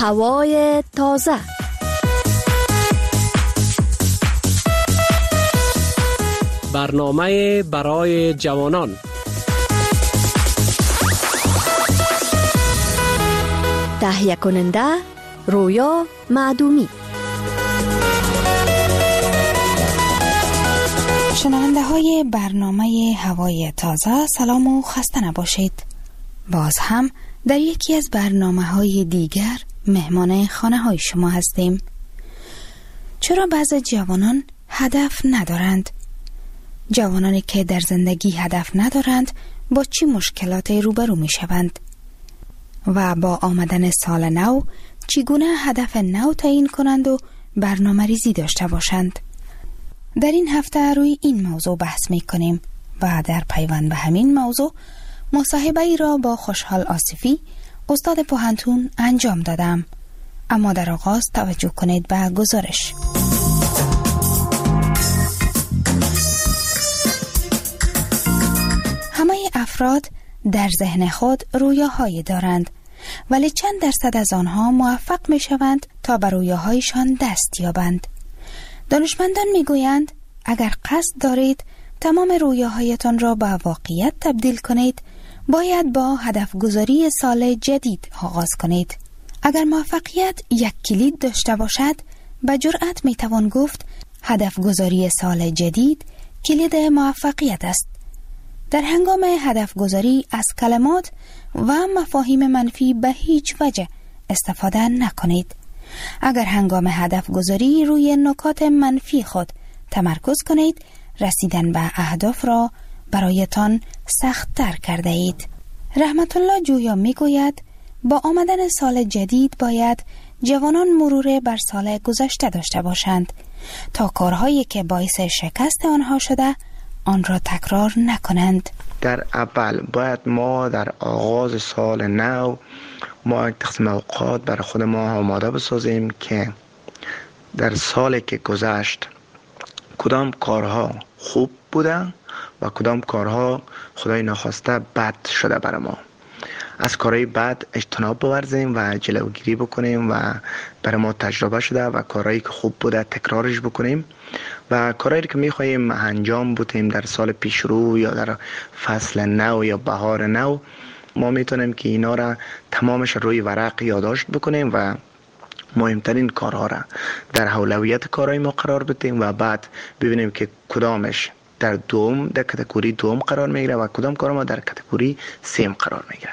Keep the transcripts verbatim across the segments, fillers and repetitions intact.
هوای تازه. برنامه برای جوانان. تهیه کننده رویا معدومی. شنونده های برنامه هوای تازه، سلام و خسته نباشید. باز هم در یکی از برنامه های دیگر مهمان خانه های شما هستیم. چرا بعضی جوانان هدف ندارند؟ جوانانی که در زندگی هدف ندارند با چی مشکلاتی روبرو می شوند؟ و با آمدن سال نو چگونه هدف نو تعیین کنند و برنامه ریزی داشته باشند؟ در این هفته روی این موضوع بحث می کنیم و در پیوند به همین موضوع مصاحبه ای را با خوشحال آصفی استاد پوهنتون انجام دادم. اما در آغاز توجه کنید به گزارش. همه افراد در ذهن خود رویاهایی دارند، ولی چند درصد از آنها موفق می شوند تا به رویاهایشان دست یابند. دانشمندان می گویند اگر قصد دارید تمام رویاهایتان را به واقعیت تبدیل کنید، باید با هدف گذاری سال جدید آغاز کنید. اگر موفقیت یک کلید داشته باشد، به جرأت می توان گفت هدف گذاری سال جدید کلید موفقیت است. در هنگام هدف گذاری از کلمات و مفاهیم منفی به هیچ وجه استفاده نکنید. اگر هنگام هدف گذاری روی نکات منفی خود تمرکز کنید، رسیدن به اهداف را برایتان سخت تر کرده اید. رحمت الله جویا می گوید با آمدن سال جدید باید جوانان مرور بر سال گذشته داشته باشند تا کارهایی که باعث شکست آنها شده آن را تکرار نکنند. در اول باید ما در آغاز سال نو ما یک تقسیم اوقات برای خود ما آماده بسازیم که در سالی که گذشت کدام کارها خوب بودن و کدام کارها خدای ناخواسته بد شده برای ما. از کارهای بد اجتناب بورزیم و جلوگیری بکنیم و برای ما تجربه شده و کارهایی که خوب بوده تکرارش بکنیم و کارهایی که میخواییم انجام بدیم در سال پیش رو یا در فصل نو یا بهار نو، ما میتونیم که اینا را تمامش روی ورق یادداشت بکنیم و مهمترین کارها را در اولویت کارهای ما قرار بدیم و بعد ببینیم که کدامش در دوم در کاتگوری دوم قرار میگیره و کدام کار ما در کاتگوری سیم قرار میگیره.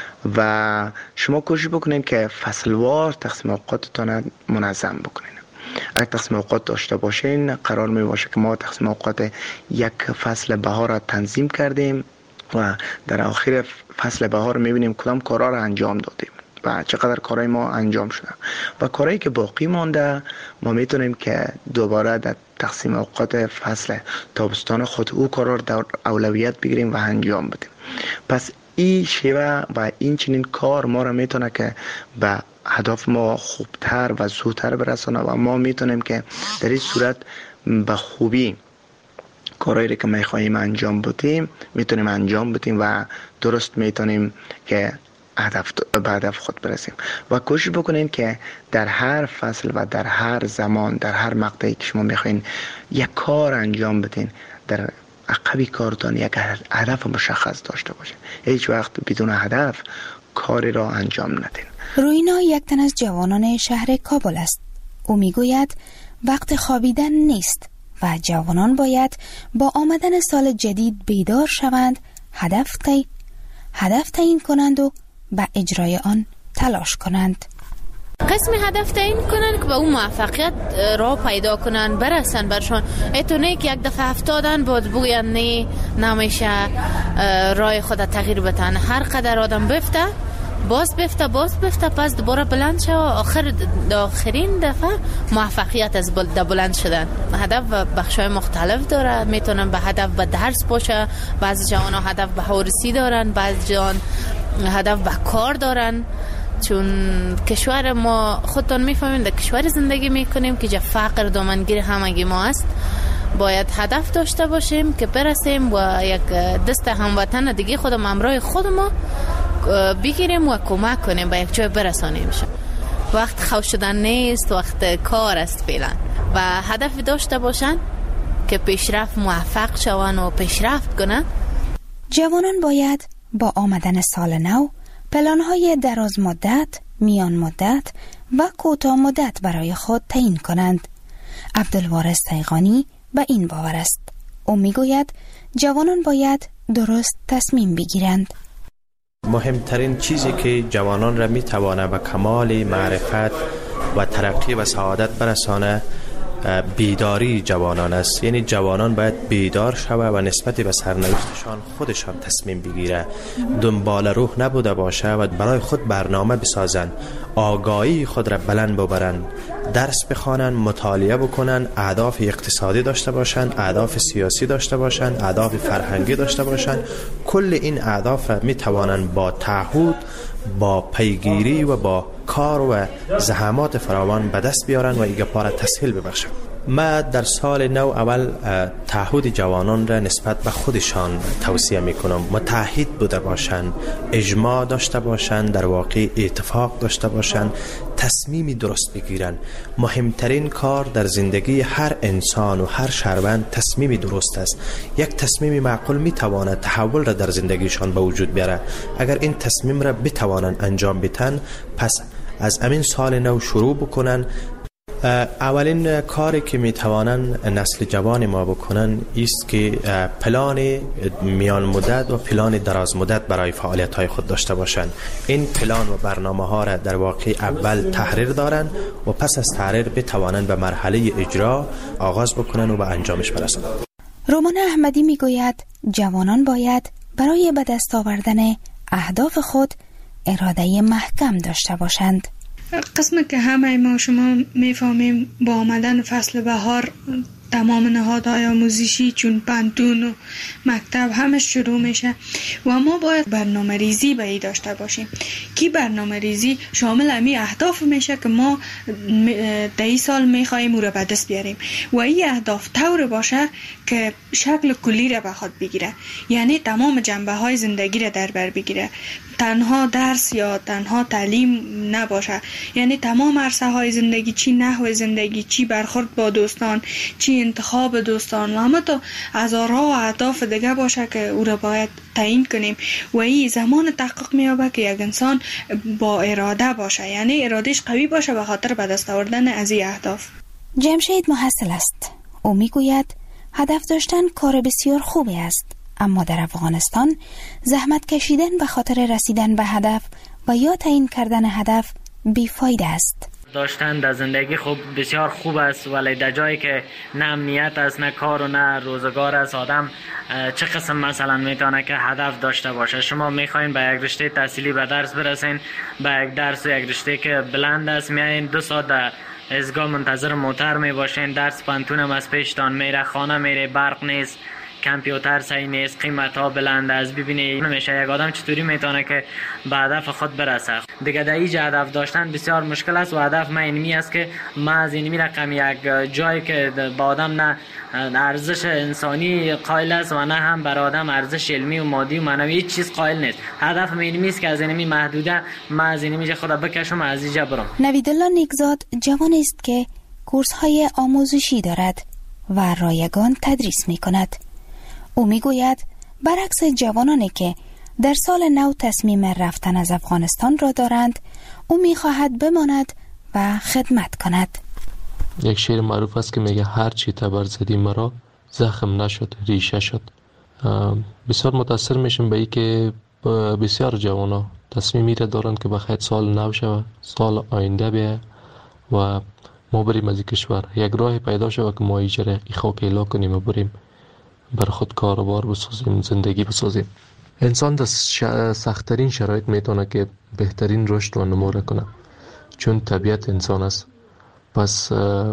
و شما کوشش بکنین که فصلوار تقسیم اوقاتتان منظم بکنین. اگر تقسیم اوقات داشته باشین، قرار می باشه که ما تقسیم اوقات یک فصل بهار را تنظیم کردیم و در آخر فصل بهار میبینیم کدام کارها را انجام دادیم و چقدر کارهای ما انجام شده و کارهایی که باقی مانده ما میتونیم که دوباره در تقسیم اوقات فصل تابستان خود او کارها را در اولویت بگیریم و انجام بدیم. پس این شیوه و این چنین کار ما را میتونه که به هدف ما خوبتر و زودتر برسانه و ما میتونیم که در این صورت به خوبی کارهایی که میخواییم انجام بدیم میتونیم انجام بدیم و درست میتونیم که هدف به هدف خود برسیم. و کوشش بکنین که در هر فصل و در هر زمان در هر مقطعی که شما میخواین یک کار انجام بدین، در عقبی کارتان یک هدف مشخص داشته باشه. هیچ وقت بدون هدف کاری را انجام ندین. روینا یک تن از جوانان شهر کابل است. او میگوید وقت خوابیدن نیست و جوانان باید با آمدن سال جدید بیدار شوند، هدف تی هدف تعیین کنند و به اجرای آن تلاش کنند. قسم هدف تعیین کنن که به اون موفقیت را پیدا کنن، برسن برشان. ایتونه که یک دفعه افتادن بود بگوین نه نمیشه راه خود تغییر بدن. هر قدر آدم بفته باز بفته باز بفته پس دوباره بلند شه و آخر آخرین دفعه موفقیت از بلند شدن. هدف بخشای مختلف داره، میتونن به هدف به درس باشه، بعضی جوان ها هدف به هورسی دارن، بعضی جوان هدف به کار دارن. چون کشور ما خودتون میفهمین در کشور زندگی میکنیم که جا فقر دامنگیر همگی ما است. باید هدف داشته باشیم که برسیم و یک دست هموطن دیگه خودم همراه خود ما بگیریم و کمک کنیم به یک جای برسانیم. وقت خوش شدن نیست، وقت کار است فعلا و هدف داشته باشن که پیشرفت موفق شون و پیشرفت کنن. جوانان باید با آمدن سال نو پلان‌های دراز مدت، میان مدت و کوتاه مدت برای خود تعیین کنند. عبدالوارث تیغانی به این باور است. او میگوید جوانان باید درست تصمیم بگیرند. مهمترین چیزی که جوانان را میتوانه به کمال معرفت و ترقی و سعادت برسانه بیداری جوانان است. یعنی جوانان باید بیدار شوه و نسبت به سرنوشتشان خودشان تصمیم بگیره، دنبال روح نبوده باشه و برای خود برنامه بسازن، آگاهی خود را بلند ببرن، درس بخوانن، مطالعه بکنن، اهداف اقتصادی داشته باشن، اهداف سیاسی داشته باشن، اهداف فرهنگی داشته باشن. کل این اهداف را می توانن با تعهد، با پیگیری و با کار و زحمات فراوان به دست بیارن و ایگه پاره تسهیل ببخشن. ما در سال نو اول تعهد جوانان را نسبت به خودشان توصیه میکنم. متحد بوده باشند، اجماع داشته باشند، در واقع اتفاق داشته باشند، تصمیمی درست بگیرن. مهمترین کار در زندگی هر انسان و هر شهروند تصمیمی درست است. یک تصمیم معقول میتواند تحول را در زندگیشان به وجود بیاره. اگر این تصمیم را بتوانند انجام بدن، پس از امین سال نو شروع بکنن. اولین کاری که میتوانن نسل جوان ما بکنن است که پلان میان مدت و پلان دراز مدت برای فعالیت های خود داشته باشند. این پلان و برنامه ها را در واقع اول تحریر دارن و پس از تحریر بتوانن به مرحله اجرا آغاز بکنن و به انجامش برسند. رومان احمدی میگوید جوانان باید برای به دست آوردن اهداف خود اراده محکم داشته باشند. قسم که همه ما شما میفهمیم با آمدن فصل بهار تمام نهادهای آموزشی چون پانتون و مکتب همه شروع میشه و ما باید برنامه ریزی به ای داشته باشیم که برنامه ریزی شامل امی اهداف میشه که ما در این سال میخواییم او را به دست بیاریم و این اهداف طور باشه که شکل کلی را به خود بگیره، یعنی تمام جنبه های زندگی را در بر بگیره، تنها درس یا تنها تعلیم نباشه، یعنی تمام عرصه های زندگی، چی نحو زندگی، چی برخورد با دوستان، چی انتخاب دوستان و همه تا هزارها و اهداف دیگه باشه که او را باید تعیین کنیم و این زمان تحقق میابه که یک انسان با اراده باشه، یعنی ارادهش قوی باشه به خاطر به دست آوردن از این اهداف. جمشید محصل است. او میگوید هدف داشتن کار بسیار خوبی است، اما در افغانستان زحمت کشیدن به خاطر رسیدن به هدف و یا تعیین کردن هدف بیفایده است. داشتن در زندگی خوب بسیار خوب است، ولی در جایی که نه امنیت است، نه کار و نه روزگار است، آدم چه قسم مثلا میتونه که هدف داشته باشه؟ شما میخواین به یک رشته تحصیلی به درس برسین، به یک درس و یک رشته که بلند است میایین، دو ساعت در ایستگاه منتظر موتر میباشین، درس پانتون هم از پیشتان میره، خانه میره، برق نیست، کامپیوتر صحیح نیست، قیمت ها بلند است. ببینید نمیشه یک آدم چطوری میتونه که به هدف خود برسه. دیگه در اینجا هدف داشتن بسیار مشکل است و هدف من اینمی است که ما از اینمی رقم یک جایی که با آدم نه ارزش انسانی قائل است و نه هم بر آدم ارزش علمی و مادی و معنوی هیچ چیز قائل نیست. هدف من اینمی است که از اینمی محدوده ما از اینمی خود بکشم، از اینجا برم. نویدالله نیکزاد جوان است که کورس های آموزشی دارد و رایگان تدریس می کند. او میگوید برعکس جوانانی که در سال نو تصمیم رفتن از افغانستان را دارند، او میخواهد بماند و خدمت کند. یک شعر معروف است که میگه هر چی تبر زدی مرا زخم نشد ریشه شد. بسیار متاثر میشم به این که بسیار جوانا تصمیمی را دارند که بخیر سال نو شود، سال آینده بیه و ما بریم از کشور، یک راه پیدا شود که ما ایجره ای خاک ایلا کنیم و بریم بر خود کاروبار بسازیم، زندگی بسازیم. انسان در سخت‌ترین شرایط میتونه که بهترین رشد و نمو را کنه، چون طبیعت انسان است. پس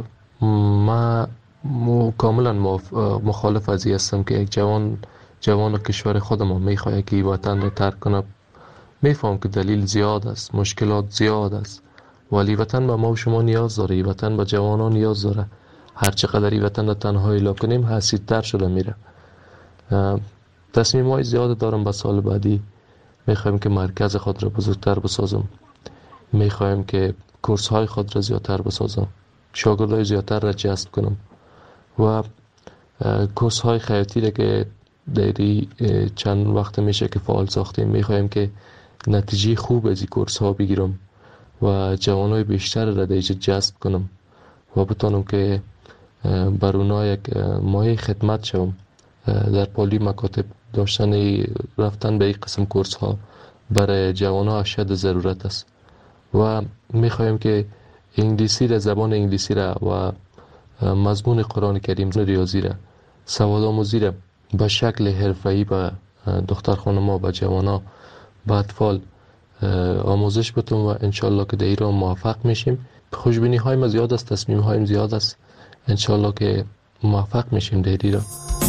ما کاملا مخالف از این هستم که یک جوان جوان کشور خودمان میخواد که وطن را ترک کنه. میفهم که دلیل زیاد است، مشکلات زیاد است، ولی وطن به ما و شما نیاز داره، وطن به جوانان نیاز داره. هر چقدر وطن را تنهایی لا کنیم حسیدتر شده میره. تصمیم های زیاد دارم به سال بعدی. میخوایم که مرکز خود را بزرگتر بسازم، میخوایم که کورس های خود را زیادتر بسازم، شاگردای زیادتر را جذب کنم و کورس های خیاطی را که دیری چند وقت میشه که فعال ساختیم، میخوایم که نتیجه خوب از این کورس ها بگیرم و جوانای بیشتر را دیجا جذب کنم و بتانم که بر اونا یک مایه خدمت شوم. در پالی مکاتب داشتن رفتن به این قسم کورس ها برای جوان ها اشد ضرورت است و میخوایم که انگلیسی را، زبان انگلیسی را و مضمون قرآن کریم، ریاضی را، سواد آموزی را به شکل حرفه‌ای به دختر خانم‌ها، به جوان ها، به اطفال آموزش بتون و انشالله که در ایران موفق میشیم. خوشبینی های ما زیاد است، تصمیم هایم زیاد است، انشالله که موفق میشیم در ایران.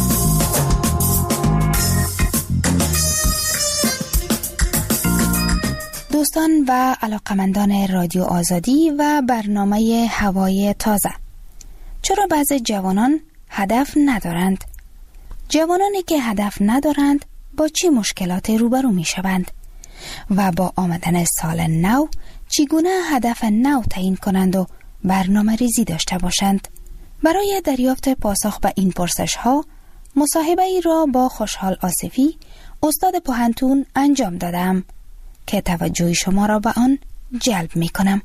دوستان و علاقمندان رادیو آزادی و برنامه هوای تازه، چرا بعضی جوانان هدف ندارند؟ جوانانی که هدف ندارند با چه مشکلاتی روبرو می شوند؟ و با آمدن سال نو چگونه هدف نو تعیین کنند و برنامه ریزی داشته باشند؟ برای دریافت پاسخ به این پرسش ها مصاحبه ای را با خوشحال آصفی، استاد پوهنتون انجام دادم که توجه شما را به آن جلب می کنم.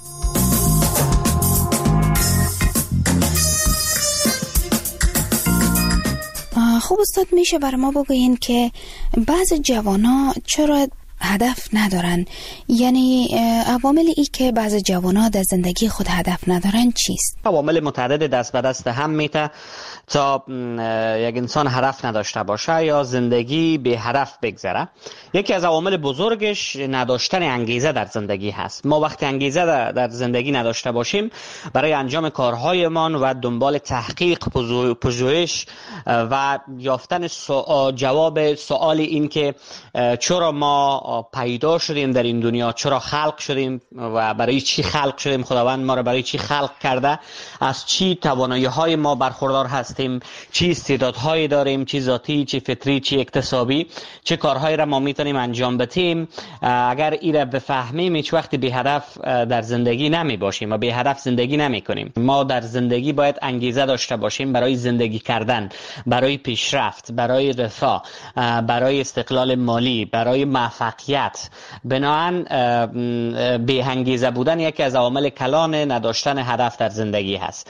خوب استاد، میشه بر ما بگوین که بعض جوانا چرا هدف ندارن؟ یعنی عوامل ای که بعض جوانا در زندگی خود هدف ندارن چیست؟ عوامل متعدد دست به دست هم میته تا یک انسان هدف نداشته باشه یا زندگی به هدف بگذره. یکی از عوامل بزرگش نداشتن انگیزه در زندگی هست. ما وقتی انگیزه در زندگی نداشته باشیم برای انجام کارهایمان و دنبال تحقیق، پژوهش و یافتن سوال، جواب سوال این که چرا ما پیدا شدیم در این دنیا، چرا خلق شدیم و برای چی خلق شدیم، خداوند ما را برای چی خلق کرده، از چی توانایی‌های ما برخوردار هستیم، چی استعدادهایی داریم، چی ذاتی، چی فطری، چی اکتسابی، چه کارهایی را ما میتونیم انجام بدیم. اگر این را بفهمیم هیچ وقت به هدف در زندگی نمی باشیم و به هدف زندگی نمی کنیم. ما در زندگی باید انگیزه داشته باشیم برای زندگی کردن، برای پیشرفت، برای رفاه، برای استقلال مالی، برای موفقیت. بنابراین به انگیزه بودن یکی از عوامل کلان نداشتن هدف در زندگی هست.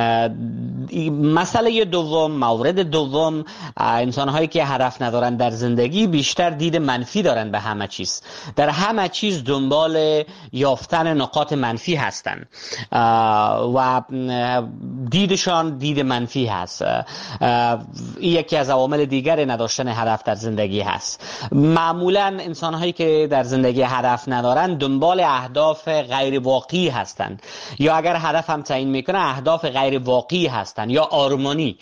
مسئله دوم، مورد دوم، انسان هایی که هدف ندارن در زندگی بیشتر دید منفی دارن به همه چیز. در همه چیز دنبال یافتن نقاط منفی هستن و دیدشان دید منفی هست. این یکی از عوامل دیگر نداشتن هدف در زندگی هست. معمولا انسان هایی که در زندگی هدف ندارن دنبال اهداف غیر واقعی هستند، یا اگر هدف هم تعیین میکنه اهداف غیر واقعی هستند یا آرمانی،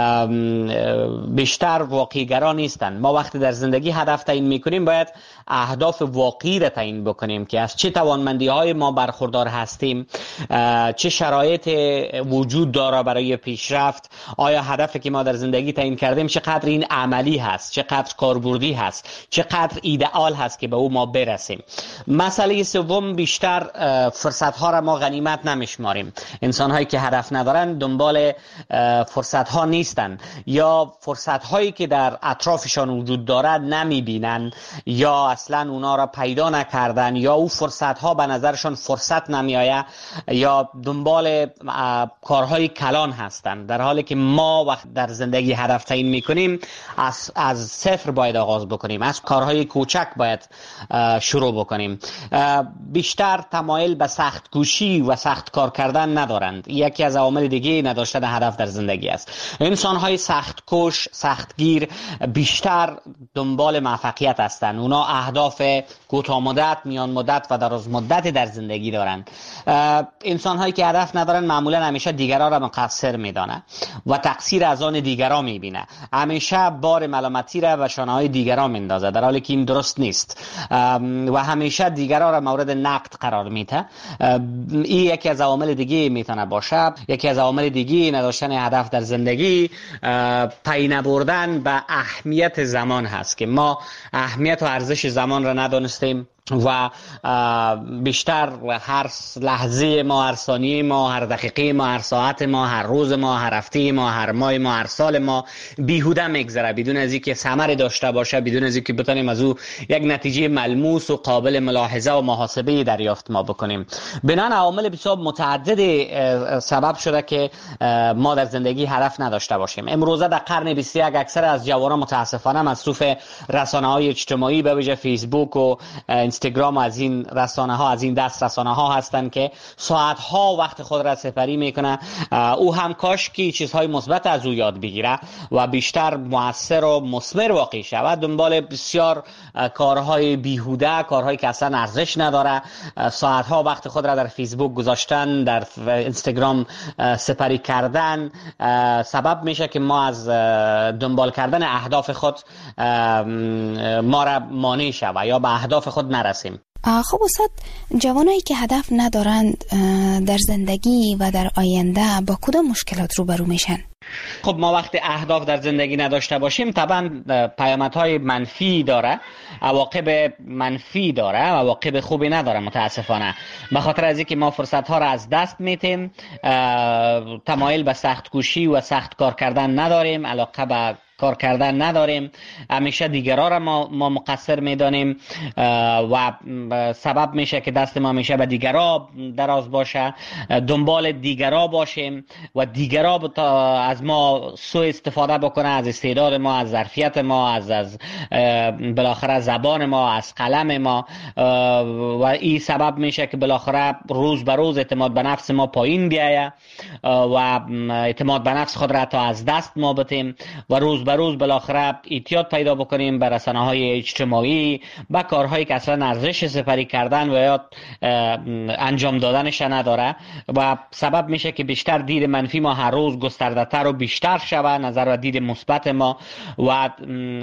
بیشتر واقعی گرا نیستن. ما وقتی در زندگی هدف تعیین میکنیم باید اهداف واقعی را تعیین بکنیم که از چه توانمندی های ما برخوردار هستیم، چه شرایط وجود داره برای پیشرفت، آیا هدفی که ما در زندگی تعیین کردیم چقدر این عملی هست، چقدر کاربردی هست، چقدر ایدئال هست که به او ما برسیم. مسئله سوم، بیشتر فرصت ها را ما غنیمت نمیشماریم. انسان هایی که هدف ندارن دنبال فرصت ها نیستن یا فرصت هایی که در اطرافشان وجود دارد نمیبینن یا اصلا اونا را پیدا نکردن یا او فرصت ها به نظرشان فرصت نمیآید یا دنبال کارهای کلان هستن، در حالی که ما وقت در زندگی هدف تعیین میکنیم از از صفر باید آغاز بکنیم، از کارهای کوچک باید شروع بکنیم. بیشتر تمایل به سخت کوشی و سخت کار کردن ندارند. یکی از عوامل دیگه نداشتن هدف در زندگی است. انسان های سخت کوش، سختگیر بیشتر دنبال موفقیت هستند. اونا اهداف کوتاه مدت، میان مدت و دراز مدت در زندگی دارند. انسان هایی که هدف ندارن معمولا همیشه دیگران را مقصر میدانه و تقصیر از آن دیگران میبینه. همیشه بار ملامتی را به شانه های دیگران میندازه، در حالی که این درست نیست و همیشه دیگران را مورد نقد قرار میده. این یکی از عوامل دیگه میتونه باشه. یکی از عوامل دیگه نداشتن هدف در زندگی پی نبردن به اهمیت زمان هست که ما اهمیت و ارزش زمان را ندانستیم. و بیشتر هر لحظه ما، هر ثانیه ما، هر دقیقه ما، هر ساعت ما، هر روز ما، هر هفته ما، هر ماه ما، هر سال ما بیهوده میگذره بدون از اینکه ثمری داشته باشه، بدون از اینکه بتونیم از او یک نتیجه ملموس و قابل ملاحظه و محاسبه دریافت ما بکنیم. بنابراین عوامل بسیار متعدد سبب شده که ما در زندگی هدف نداشته باشیم. امروزه در قرن بیست و یک اکثر از جوانان متاسفانه مصروف رسانه‌های اجتماعی به ویژه فیسبوک و اینستاگرام و از این رسانه ها، از این دست رسانه ها هستند که ساعت ها وقت خود را سپری میکنه. او هم کاش که چیزهای مثبت از او یاد بگیره و بیشتر مؤثر و مثمر واقع شود. دنبال بسیار کارهای بیهوده، کارهایی که اصلا ارزش نداره، ساعت ها وقت خود را در فیسبوک گذاشتن، در اینستاگرام سپری کردن سبب میشه که ما از دنبال کردن اهداف خود ما را مانع شود یا به اهداف خود نرسیم. خب استاد، جوانایی که هدف ندارند در زندگی و در آینده با کدام مشکلات روبرو میشن؟ خب ما وقتی اهداف در زندگی نداشته باشیم طبعا پیامدهای منفی داره، عواقب منفی داره، عواقب خوبی نداره متاسفانه. به خاطر از اینکه ما فرصت ها را از دست میتیم، تمایل به سخت کوشی و سخت کار کردن نداریم، علاقه به کار کردن نداریم، همیشه دیگرها را ما, ما مقصر میدانیم و سبب میشه که دست ما همیشه به دیگرها دراز باشه، دنبال دیگرها باشیم و دیگرها از ما سوء استفاده بکنه، از استعداد ما، از ظرفیت ما، از از بالاخره زبان ما، از قلم ما، و این سبب میشه که بالاخره روز به روز اعتماد به نفس ما پایین بیایه و اعتماد به نفس خود را تا از دست ما بتیم و روز به روز بالاخره اعتیاد پیدا بکنیم به رسانه‌های اجتماعی، به کارهایی که اصلا ارزش سپری کردن و یا انجام دادنش نداره و سبب میشه که بیشتر دید منفی ما هر روز گسترده‌تر و بیشتر شود، نظر و دید مثبت ما و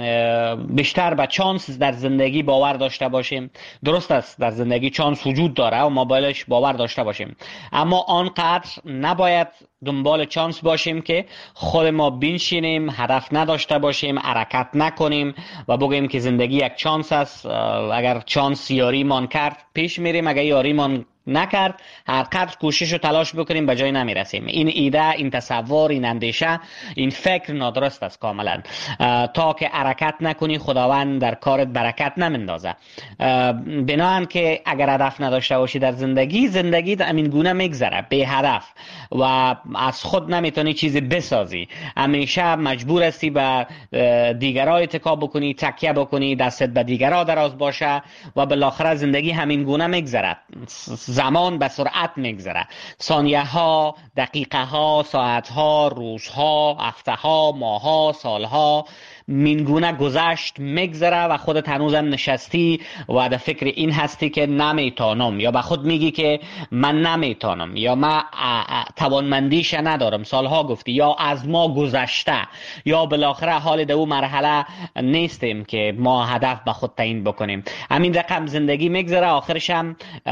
بیشتر به چانس در زندگی باور داشته باشیم. درست است در زندگی چانس وجود داره و ما بایدش باور داشته باشیم، اما آنقدر نباید دنبال چانس باشیم که خود ما بنشینیم، هدف نداشته باشیم، حرکت نکنیم و بگیم که زندگی یک چانس است، اگر چانس یاری مان کرد پیش میریم، اگر یاری مان نکرد هر قدر کوشش و تلاش بکنیم به جای نمیرسیم. این ایده، این تصور، این اندیشه، این فکر نادرست است کاملا. تا که حرکت نکنی خداوند در کارت برکت نمیندازه. بنابراین که اگر هدف نداشته باشی در زندگی، زندگی همین گونه میگذره بی هدف و از خود نمیتونی چیزی بسازی، همیشه مجبور هستی به دیگرها اتکا بکنی، تکیه بکنی، دستت به دیگرها دراز باشه و بالاخره زندگی همین گونه میگذره. زمان به سرعت میگذره، ثانیه ها، دقیقه ها، ساعت ها، روز ها، هفته ها، ماه ها، سال ها مینگونه گذشت میگذره و خودت هنوزم نشستی و در فکر این هستی که نمیتونم، یا به خود میگی که من نمیتونم، یا من توانمندیش ندارم، سالها گفتی، یا از ما گذشته، یا بالاخره حال در اون مرحله نیستیم که ما هدف به خود تعیین بکنیم. همین رقم زندگی میگذره، آخرش هم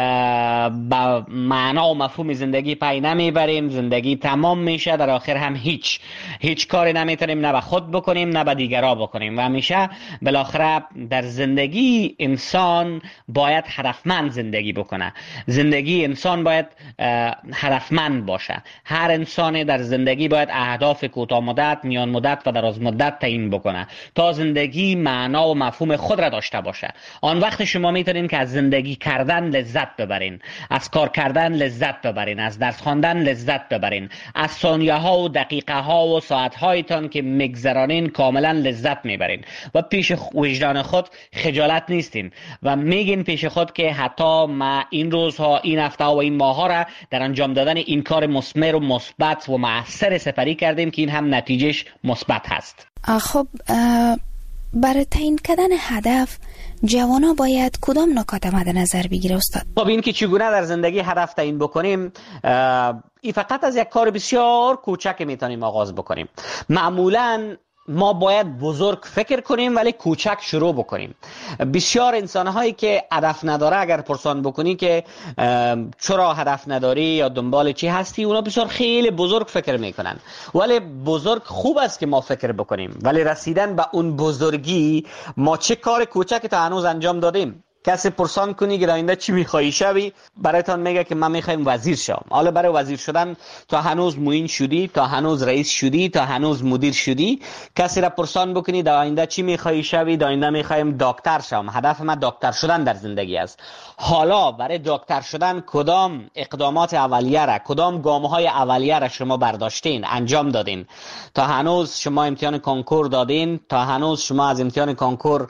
با معنا و مفهوم زندگی پی نمیبریم، زندگی تمام میشه، در آخر هم هیچ هیچ کاری نمیتونیم نه به خود بکنیم نه به دیگران بکنیم و همیشه بالاخره در زندگی انسان باید هدفمند زندگی بکنه. زندگی انسان باید هدفمند باشه. هر انسان در زندگی باید اهداف کوتاه مدت، میان مدت و دراز مدت تعیین بکنه تا زندگی معنا و مفهوم خود را داشته باشه. آن وقت شما میتونین که از زندگی کردن لذت ببرین، از کار کردن لذت ببرین، از درس خواندن لذت ببرین، از ثانیه ها و دقیقه ها و ساعت هایتان که میگذرانین کاملا لذت میبرین و پیش وجدان خود خجالت نیستین و میگین پیش خود که حتی ما این روزها، این هفته و این ماه ها را در انجام دادن این کار مثمر و مثبت و مؤثر سپری کردیم که این هم نتیجهش مثبت هست. خب برای تعیین کردن هدف جوانا باید کدام نکات مد نظر بگیره استاد؟ خب این که چگونه در زندگی هدف تعیین بکنیم، این فقط از یک کار بسیار کوچک میتونیم آغاز بکنیم. معمولاً ما باید بزرگ فکر کنیم ولی کوچک شروع بکنیم. بسیار انسان‌هایی که هدف نداره اگر پرسان بکنی که چرا هدف نداری یا دنبال چی هستی، اونا بسیار خیلی بزرگ فکر میکنن. ولی بزرگ خوب است که ما فکر بکنیم، ولی رسیدن به اون بزرگی ما چه کار کوچکی تا هنوز انجام دادیم. کسی پرسان کنی که در آینده چی میخوایی شوی، برایتان میگه که من میخوایم وزیر شم. حالا برای وزیر شدن تا هنوز معین شدی، تا هنوز رئیس شدی، تا هنوز مدیر شدی. کسی را پرسان بکنی در آینده چی میخوایی شوی، در آینده میخوایم دکتر شم، هدف من دکتر شدن در زندگی است. حالا برای دکتر شدن کدام اقدامات اولیه را، کدام گام‌های اولیه را شما برداشتین، انجام دادین؟ تا هنوز شما امتحان کنکور دادین، تا هنوز شما از امتحان کنکور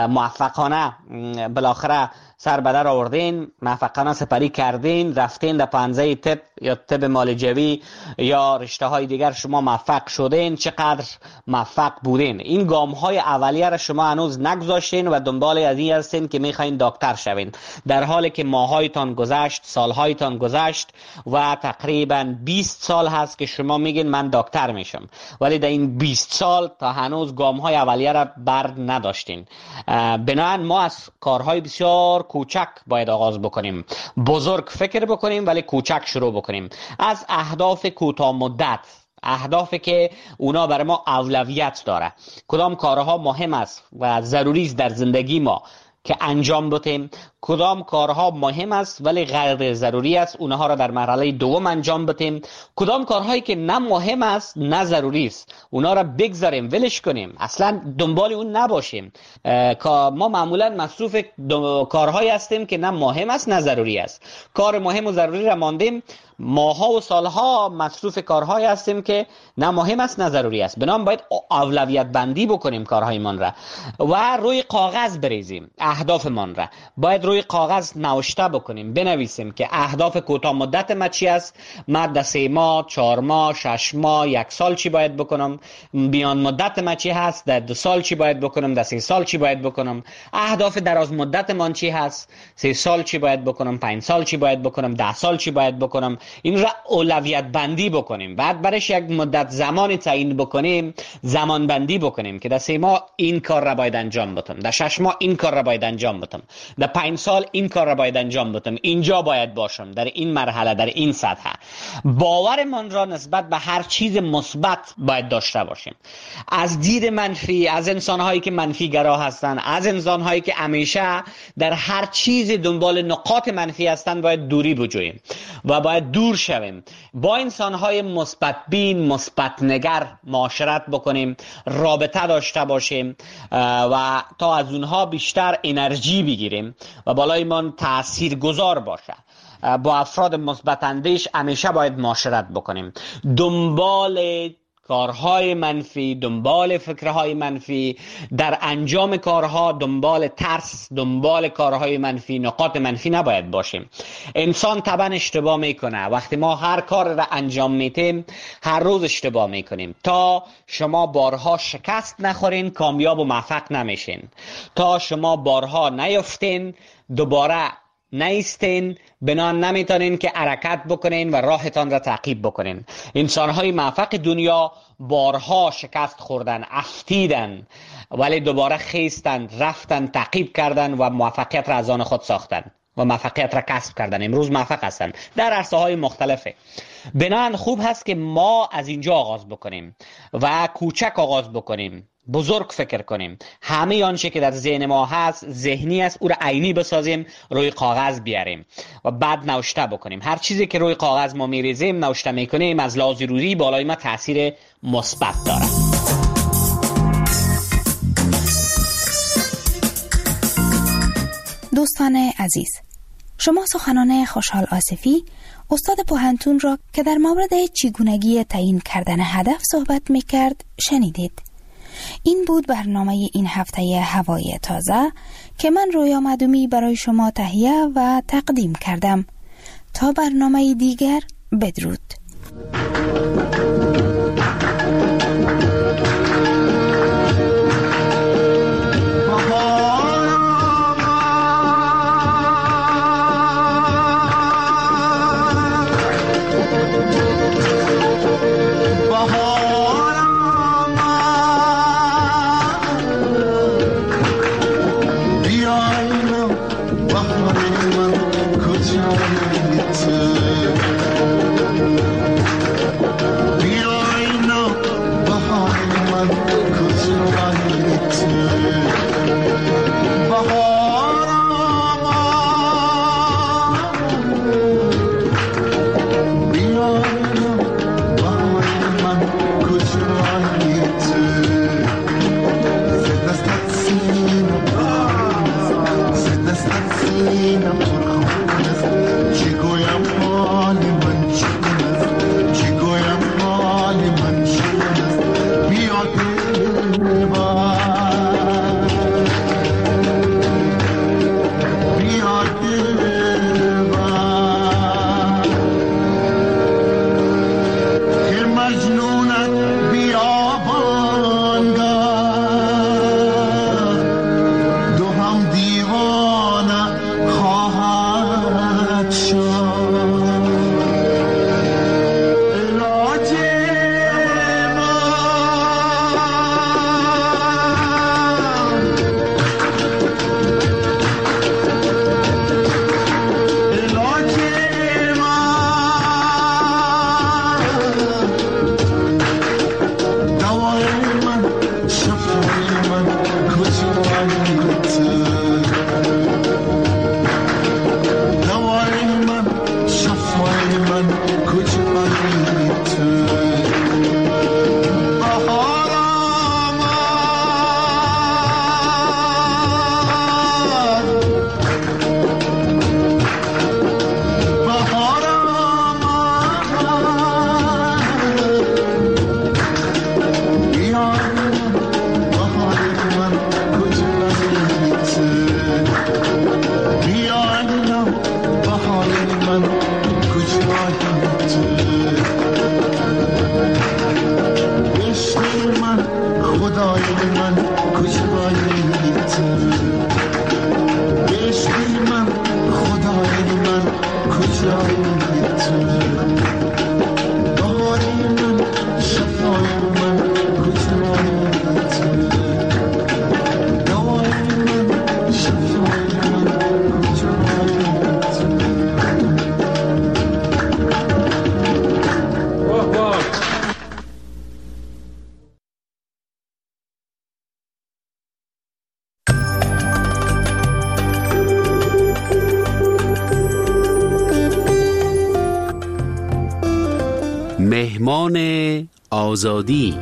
موفقانه بالاخره سر به در آوردین، موفقانه سپری کردین، رفتین در پنزه طب یا طب معالجوی یا رشته های دیگر شما موفق شدین، چقدر موفق بودین؟ این گام های اولیه را شما هنوز نگذاشتین و دنبال از این هستین که میخواین دکتر شوین، در حالی که ماهایتان گذشت، سالهایتان گذشت و تقریبا بیست سال هست که شما میگین من دکتر میشم، ولی در این بیست سال تا هنوز گام های اولیه را بر نداشتین. بنابراین ما از کارهای بسیار کوچک باید آغاز بکنیم، بزرگ فکر بکنیم ولی کوچک شروع بکنیم. از اهداف کوتاه مدت، اهدافی که اونا برای ما اولویت داره، کدام کارها مهم است و ضروری است در زندگی ما که انجام بدیم، کدام کارها مهم است ولی غیر ضروری است اونها را در مرحله دوم انجام بدیم، کدام کارهایی که نه مهم است نه ضروری است اونها را بگذاریم، ولش کنیم، اصلا دنبال اون نباشیم. ما معمولا مصروف کارهایی هستیم که نه مهم است نه ضروری است. کار مهم و ضروری را ماندیم، ماها و سالها مصروف کارهایی هستیم که نه مهم است نه ضروری است. بنابراین باید اولویت بندی بکنیم کارهایمان را و روی کاغذ بریزیم اهدافمان را. باید روی کاغذ نوشته بکنیم، بنویسیم که اهداف کوتاه مدت ما چی است، من در سه ماه، چهار ماه، شش ماه، یک سال چی باید بکنم، میان مدت ما چی هست، در دو سال چی باید بکنم، در سه سال چی باید بکنم، اهداف دراز مدت من چی هست، سه سال چی باید بکنم، پنج سال چی باید بکنم، ده سال چی باید بکنم. این را اولویت بندی بکنیم. بعد برایش یک مدت زمانی تعیین بکنیم، زمان بندی بکنیم که در سه ماه این کار را باید انجام بدم، در شش ماه این کار را باید انجام بدم، در پنج سال این کار را باید انجام بدم، اینجا باید باشم، در این مرحله، در این سطح. باورمان را نسبت به هر چیز مثبت باید داشته باشیم. از دید منفی، از انسان‌هایی که منفی گرا هستند، از انسان‌هایی که همیشه در هر چیز دنبال نقاط منفی هستند باید دوری بجوییم و باید دور شویم. با انسان‌های مثبت بین، مثبت نگر معاشرت بکنیم، رابطه داشته باشیم و تا از اونها بیشتر انرژی بگیریم و بالای من تأثیر گذار باشه. با افراد مثبت اندیش همیشه باید معاشرت بکنیم. دنبال کارهای منفی، دنبال فکرهای منفی، در انجام کارها دنبال ترس، دنبال کارهای منفی، نقاط منفی نباید باشیم. انسان طبعا اشتباه میکنه. وقتی ما هر کار را انجام میتیم هر روز اشتباه میکنیم. تا شما بارها شکست نخورین کامیاب و موفق نمیشین. تا شما بارها نیفتین دوباره نیستین، بنا نمیتونین که حرکت بکنین و راهتان را تعقیب بکنین. انسانهای موفق دنیا بارها شکست خوردن، افتیدن، ولی دوباره خیستن، رفتن، تعقیب کردن و موفقیت را از آن خود ساختن و موفقیت را کسب کردن. امروز موفق هستن در عرصه های مختلفه. بنابراین خوب هست که ما از اینجا آغاز بکنیم و کوچک آغاز بکنیم، بزرگ فکر کنیم. همه آنچه که در ذهن ما هست، ذهنی است، او را عینی بسازیم، روی کاغذ بیاریم و بعد نوشته بکنیم. هر چیزی که روی کاغذ ما میریزیم، نوشته میکنیم، از لحاظ روحی بالای ما تاثیر مثبت داره. دوستان عزیز، شما سخنان خوشحال آصفی، استاد پوهنتون را که در مورد چگونگی تعیین کردن هدف صحبت میکرد شنیدید. این بود برنامه این هفته هوای تازه که من رویا معدومی برای شما تهیه و تقدیم کردم. تا برنامه دیگر، بدرود. Bahar مهمان آزادی.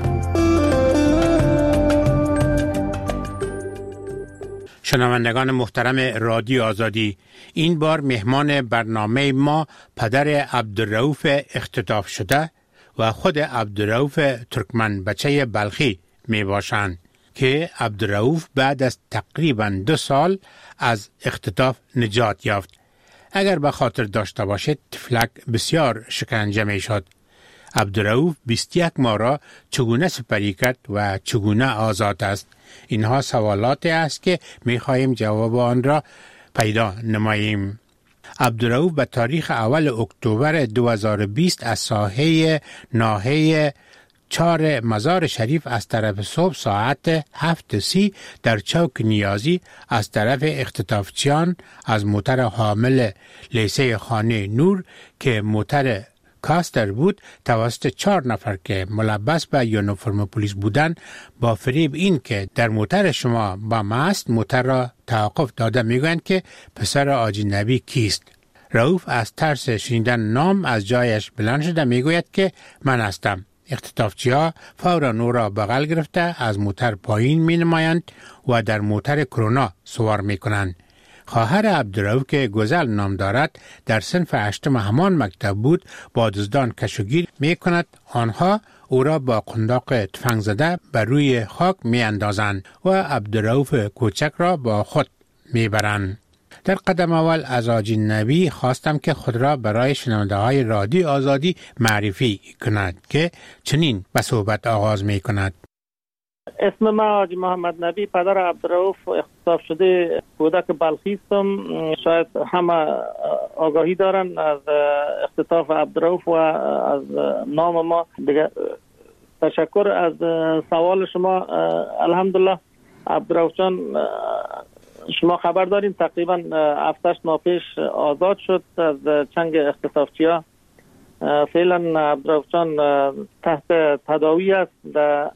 شنوندگان محترم رادیو آزادی، این بار مهمان برنامه ما پدر عبدالرؤوف اختطاف شده و خود عبدالرؤوف ترکمن بچه بلخی می باشند که عبدالرؤوف بعد از تقریبا دو سال از اختطاف نجات یافت. اگر به خاطر داشته باشید طفلک بسیار شکنجه می شد. عبدالرؤوف بیست و یک ماه را چگونه سپری کرد و چگونه آزاد است؟ اینها سوالاتی است که می خواهیم جواب آن را پیدا نماییم. عبدالرؤوف به تاریخ اول اکتبر دو هزار و بیست از ساحه ناحیه چهار مزار شریف از طرف صبح ساعت هفت سی در چوک نیازی از طرف اختطافچیان از موتر حامل لیسه خانه نور که موتر کاستر بود توسط چهار نفر که ملبس به یونیفرم پلیس بودند با فریب این که در موتر شما با ماست موتر را توقف داده میگویند که پسر حاجی نبی کیست. رؤوف از ترس شنیدن نام از جایش بلند شده میگوید که من هستم. اختطافچی‌ها فورا او را بغل گرفته از موتر پایین می نمایند و در موتر کرونا سوار می کنند. خواهر عبدالرؤوف که گزل نام دارد در صنف هشتم همان مکتب بود با دزدان کشوگیر می کند. آنها او را با قنداق تفنگ زده بر روی خاک می اندازند و عبدالرؤوف کوچک را با خود می برند. در قدم اول از حاجی نبی خواستم که خود را برای شنونده های رادیو آزادی معرفی کند که چنین به صحبت آغاز می کند. اسم من حاجی محمد نبی، پدر عبدالرؤوف اختطاف شده کودک بلخی هستم. شاید همه آگاهی دارن از اختطاف عبدالرؤوف و از نام ما دیگه. تشکر از سوال شما. الحمدلله عبدالرؤوف جان شما خبر دارین تقریبا هفتش ماه پیش آزاد شد از چنگ اختطافچی‌ها. فعلا عبدالرؤوف جان تحت تداوی است در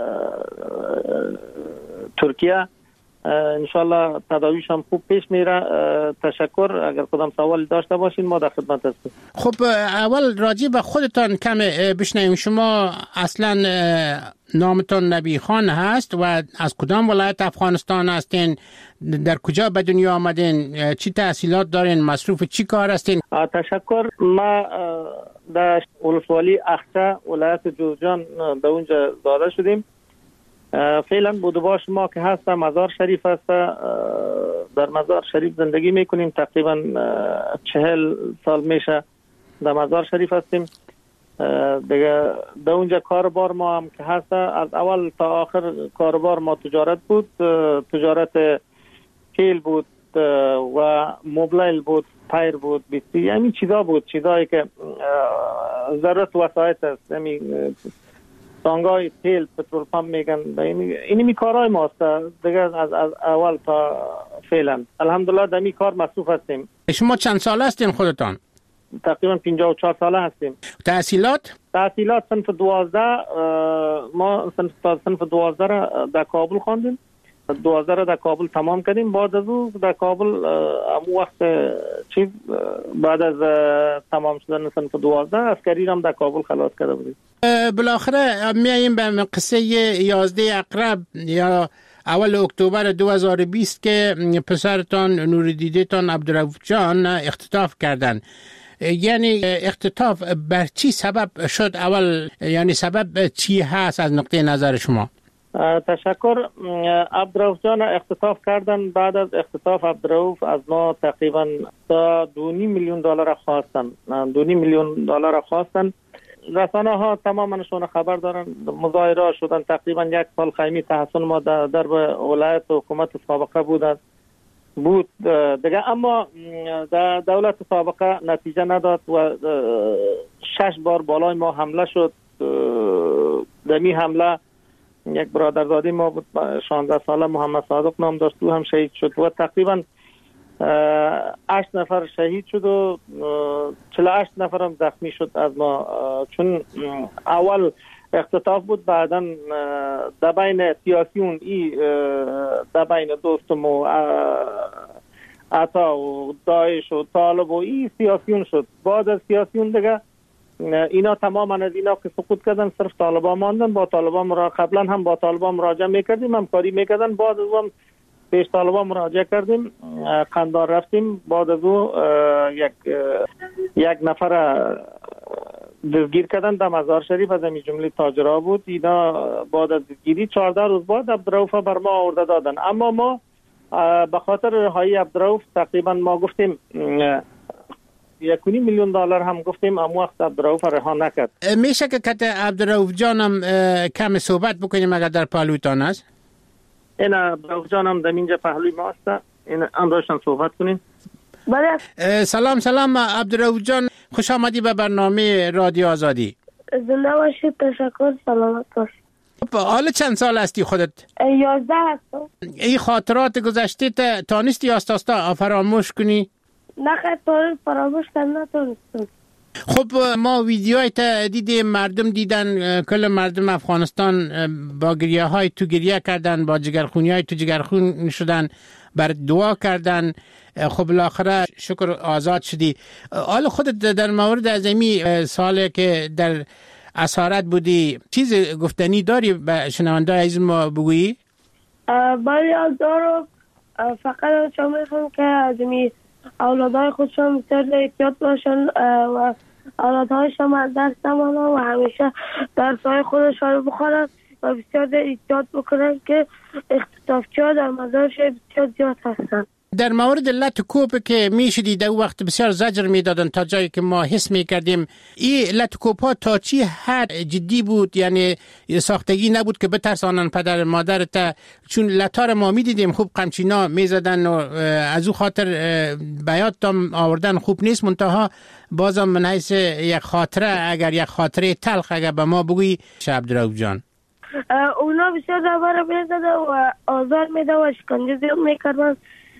ترکیه. انشالله تداویش هم خوب پیش میره. تشکر. اگر کدام سوال داشته باشین ما در خدمت هستیم. خب اول راجع به خودتان کم بشنویم. شما اصلا نامتان نبی خان هست و از کدام ولایت افغانستان هستین؟ در کجا به دنیا آمدین؟ چی تحصیلات دارین؟ مصروف چی کار هستین؟ تشکر. ما در ولسوالی اخچه ولایت جوزجان در اونجا زاده شدیم. فعلا بودباش ما که هست مزار شریف هست. در مزار شریف زندگی میکنیم. تقریبا چهل سال میشه در مزار شریف هستیم. دیگه در اونجا کاربار ما هم که هست از اول تا آخر کاربار ما تجارت بود. تجارت تیل بود و موبایل بود، تایر بود، بیستی، یعنی چیزا بود، چیزایی که ضرورت وسایت است. یعنی تانگای تیل پترول پمپ میگن. اینی می کارهای ماست دیگه از, از اول تا فعلا. الحمدلله در می کار مصروف هستیم. شما چند سال هستین خودتان؟ تقریبا پنجاه و چهار ساله هستیم. تحصیلات؟ تحصیلات صنف دوازده، ما صنف صنف دوازده را در کابل خواندیم. دوازده را در کابل تمام کردیم. بعد از او در کابل امو وقت چیز بعد از تمام شدن صنف دوازده عسکری را هم در کابل خلاص کرده بودیم. بالاخره میاییم به قصه یازده اقرب یا اول اکتبر دو هزار و بیست که پسرتان نوردیدتان عبدالرؤوف جان اختطاف کردن. یعنی اختطاف بر چی سبب شد؟ اول یعنی سبب چی هست از نقطه نظر شما؟ تشکر. عبدالرؤوف جان اختطاف کردن. بعد از اختطاف عبدالرؤوف از ما تقریبا دو نیم میلیون دلار خواستن. دو نیم میلیون دلار خواستن. رسانه ها تمامشون خبر دارن. مظاهره شدن. تقریبا یک سال خیمی تحصن ما در, در ولایت و حکومت سابقه بود بود دیگه، اما در دولت سابقه نتیجه نداد و شش بار بالای ما حمله شد. دمی حمله یک برادرزاده ما بود شانزده ساله محمد صادق نام داشت، او هم شهید شد و تقریبا هشت نفر شهید شد و چهل و هشت نفر هم زخمی شد از ما، چون اول اختطاف بود، بعدا در بین سیاسیون ای در بین دوستم و عطا و داعش و طالب و ای سیاسیون شد. بعد از سیاسیون دیگه اینا تماما از اینا که سقوط کردن صرف طالبان ماندن. با طالبان مرا قبلا هم با طالبان مراجعه میکردیم، همکاری میکردن. بعد از اون پیش طالبان مراجعه کردیم، قندار رفتیم. بعد از او یک یک نفر دستگیر کردن در مزار شریف، از این جمله تاجرها بود. اینا بعد از دستگیری چهارده روز بعد عبدالرؤوف بر ما آورده دادن. اما ما به خاطر رهایی عبدالرؤوف تقریبا ما گفتیم یک و نیم میلیون دلار هم گفتیم، اما وقت عبدالرؤوف رها نکرد. میشه که کت عبدالرؤوف جانم کم صحبت بکنیم اگر در پهلویتان است؟ این عبدالرؤوف جانم در اینجا پهلوی ما است. این امروزشان صحبت کنیم. بله. سلام سلام عبدالرؤوف جان، خوش آمدی به برنامه رادیو آزادی. زنده باشید. تشکر. سلامت باشید. حالا چند سال هستی خودت؟ یازده هستم. این خاطرات گذشته تانستی آستا آستا فراموش کنی؟ نه خیلی فراموش کن نتونستم. خب ما ویدیوهای تا دیدیم، مردم دیدن، کل مردم افغانستان با گریه های تو گریه کردن، با جگرخونی های تو جگرخون شدن، بر دعا کردن. خب بالاخره شکر آزاد شدی. حالا خودت در مورد ازمی سالی که در اسارت بودی چیز گفتنی داری به شنونده عزیز ما بگویی؟ بله دارم. فقط چون میخوام که ازمی اولادهای خودشان بسیار احتیاط باشن و اولادهایشان از درس نمانن و همیشه درسهای خودشان رو بخونن و بسیار احتیاط بکنن که اختطافچی‌ها در مزار شریف بسیار زیاد هستن. در مورد لط کوب که میشدی در وقت بسیار زجر میدادن تا جایی که ما حس میکردیم. این لط کوب ها تا چی حد جدی بود؟ یعنی ساختگی نبود که بترسانن پدر مادرت؟ چون لطار ما میدیدیم خوب قمچینا میزدن و از او خاطر بیات هم آوردن خوب نیست. منتها بازم من حیث یک خاطره، اگر یک خاطره تلخ اگر به ما بگویی عبدالرؤوف جان. اونا بسیار درباره میزدن و آزار میدن و شکنجه زیاد میکردن.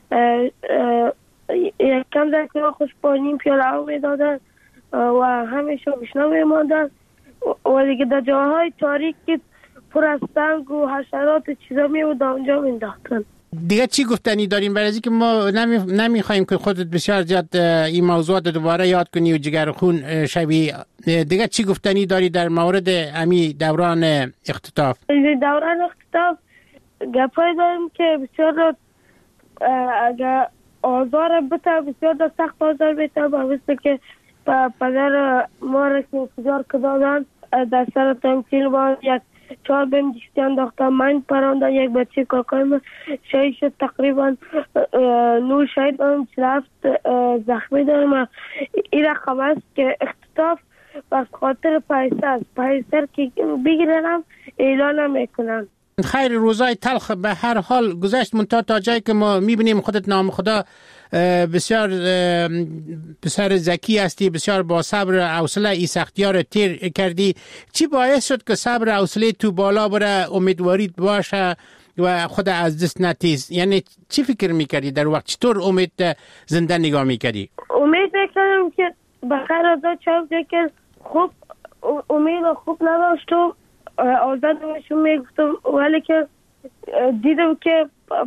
یک کم در که خوش پانیم پیاله ها میدادن و همیشه بشنا میماندن و دیگه در جاهای تاریک که پر از سنگ و حشرات چیزا میبود اونجا مینداختن. دیگه چی گفتنی داریم؟ برای که ما نمی نمیخوایم که خودت بسیار زیاد این موضوعات دوباره یاد کنی و جگر خون شوی. دیگه چی گفتنی داری در مورد امی دوران اختطاف؟ دوران اختطاف گپای داریم که بسیار اگر آزار بته بسیار سخت آزار بته با مثل که پدر ما را که انتظار کدادن در سر تمثیل با یک چهار بهم دیستی انداختن، من پراندن، یک بچه کاکای من شهید شد. تقریبا نور شهید دارم، چلفت زخمی دارم. این رقم است که اختطاف بر خاطر پیسه است. پیسه که بگیرنم اعلان میکنن. خیر، روزای تلخ به هر حال گذشت، منتها تا جایی که ما میبینیم خودت نام خدا بسیار بسیار ذکی هستی، بسیار با صبر و حوصله ای سختی‌ها رو تیر کردی. چی باعث شد که صبر و حوصله تو بالا بره، امیدواریت باشه و خود از دست نتیز؟ یعنی چی فکر میکردی در وقت؟ چطور امید زنده نگاه میکردی؟ امید میکردم که بخیر آزاد شدم که خوب امید و خوب نداشتم، آزادمشون میگفتم، ولی که دیدم که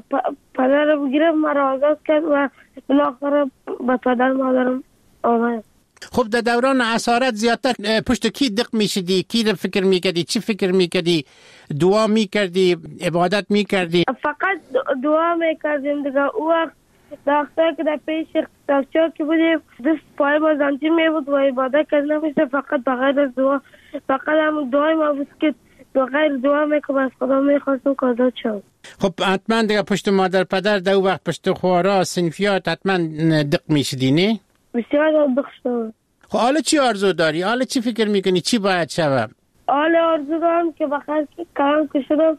پدرم گرفت مرا آزاد کرد و بالاخره به پدر مادرم آمد. خب در دوران اسارت زیادتر پشت کی دق میشدی؟ کی رو فکر میکردی؟ چی فکر میکردی؟ دعا میکردی؟ عبادت میکردی؟ فقط دعا میکردیم دیگه. او وقت دختر که در پیش اختتافچه که بودیم دست پای ما زنجیر میبود و عبادت کرد نمیشه، فقط بغیر از دعا، فقط هم دعای ما بود که بغیر دعا میکنم از خدا میخواستم که آزاد شد. خب حتما دیگه پشت مادر پدر در وقت پشت خوارا سنفیات حتما دق میشدی نه؟ بسیار دق شد. خب حالا چی آرزو داری؟ حالا چی فکر میکنی؟ چی باید شود؟ حالا آرزو دارم که بخیر کلام که شدم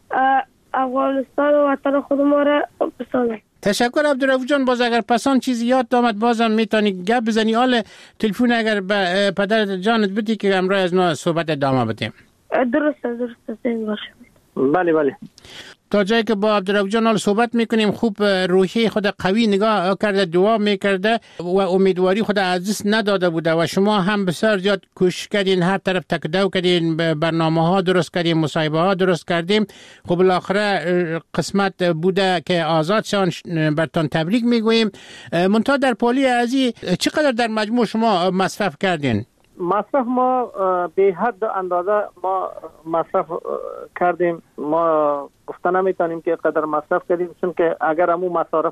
افغانستان و وطن خود ما را بسازم. تشکر عبدالرؤوف جان. باز اگر پسان چیزی یاد آمد بازم میتونی گپ بزنی. حال تلفن اگر به پدر جانت بدی که امروز از ما صحبت ادامه بدیم. درسته درسته زنگ باشه. بله بله. تا جایی که با عبدالرؤوف جان حال صحبت میکنیم، خوب روحی خود قوی نگاه کرده، دعا میکرده و امیدواری خود از دست نداده بوده و شما هم بسیار زیاد کوشش کردین، هر طرف تکدو کردین، برنامه ها درست کردین، مصاحبه ها درست کردیم. خب بالاخره قسمت بوده که آزاد شون. برتان تبریک میگوییم. منتها در پالی ازی چقدر در مجموع شما مصرف کردین؟ مصرف ما به حد اندازه ما مصرف کردیم. ما گفته نمیتونیم که قدر مصرف کردیم، چون که اگر امو مصارف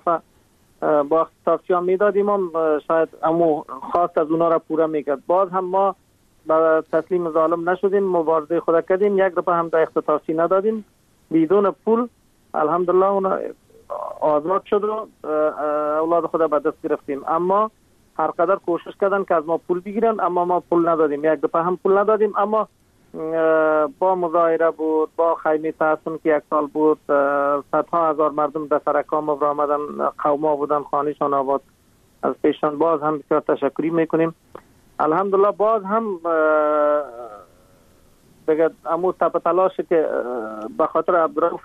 با اختصاصی ها میدادیم هم شاید امو خواست از اونا را پورا میکرد. باز هم ما با تسلیم ظالم نشدیم، مبارزه خود کردیم، یک روپیه هم در اختصاصی ندادیم، بدون پول الحمدلله اونا آزاد شد و اولاد خود به دست گرفتیم. اما هر قدر کوشش کردن که از ما پول بگیرن، اما ما پول ندادیم، یک دفعه هم پول ندادیم. اما با مظاهره بود، با خیمه تحسن که یک سال بود، صدها هزار مردم در سرکام آمدن، قوما بودن، خانهشان آباد از پیشان. باز هم بسیار تشکری میکنیم. الحمدلله باز هم دیگه امو تپ تلاش که به خاطر عبدالرؤوف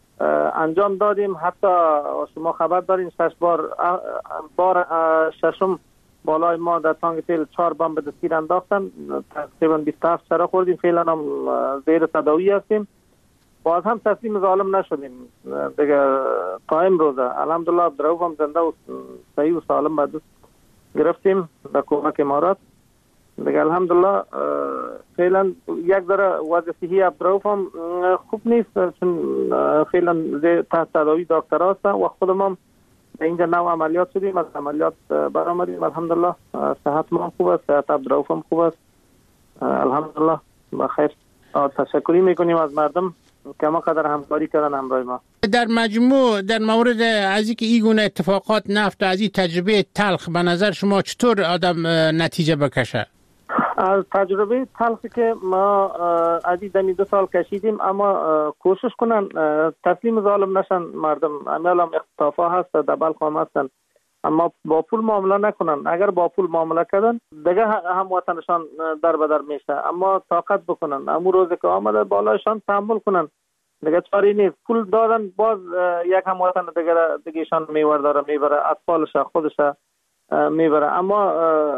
انجام دادیم. حتی شما خبر دارین شش بار بار ششم بالای ما در تانگ تیل چهار بام به دستگیر انداختن، تقریبا بیست و هفت سره خوردیم، فعلا هم زیر تداوی هستیم. باز هم تسلیم ظالم نشدیم دیگه قائم روزه. الحمدلله عبدالرؤوف هم زنده و صحیح و سالم به دست گرفتیم به کمک امارات دیگه. الحمدلله فعلا یک ذره وضع صحی عبدالرؤوف هم خوب نیست، چون فعلا تحت تداوی دکتر هست و خودم هم اینجا نو عملیات شدیم، از عملیات برآمدیم. الحمدلله صحت ما خوب است، صحت عبدالرؤوف هم خوب است الحمدلله بخیر. تشکری میکنیم از مردم که ما قدر همکاری کردن همراه ما. در مجموع در مورد از اینکه این گونه اتفاقات نفت و از این تجربه تلخ به نظر شما چطور آدم نتیجه بکشه؟ از تجربه تلخی که ما از این دو سال کشیدیم، اما کوشش کنن تسلیم ظالم نشن مردم. امیال هم اختطافا هست، در بلخ هم هستن، اما با پول معامله نکنن. اگر با پول معامله کردن دیگه هم وطنشان در بدر میشه، اما طاقت بکنن، امو روزی که آمده بالایشان تحمل کنن دیگه چاری نیست. پول دادن باز یک هم وطن دیگه دیگهشان میور داره میبره، اطفالش خودش میبره، اما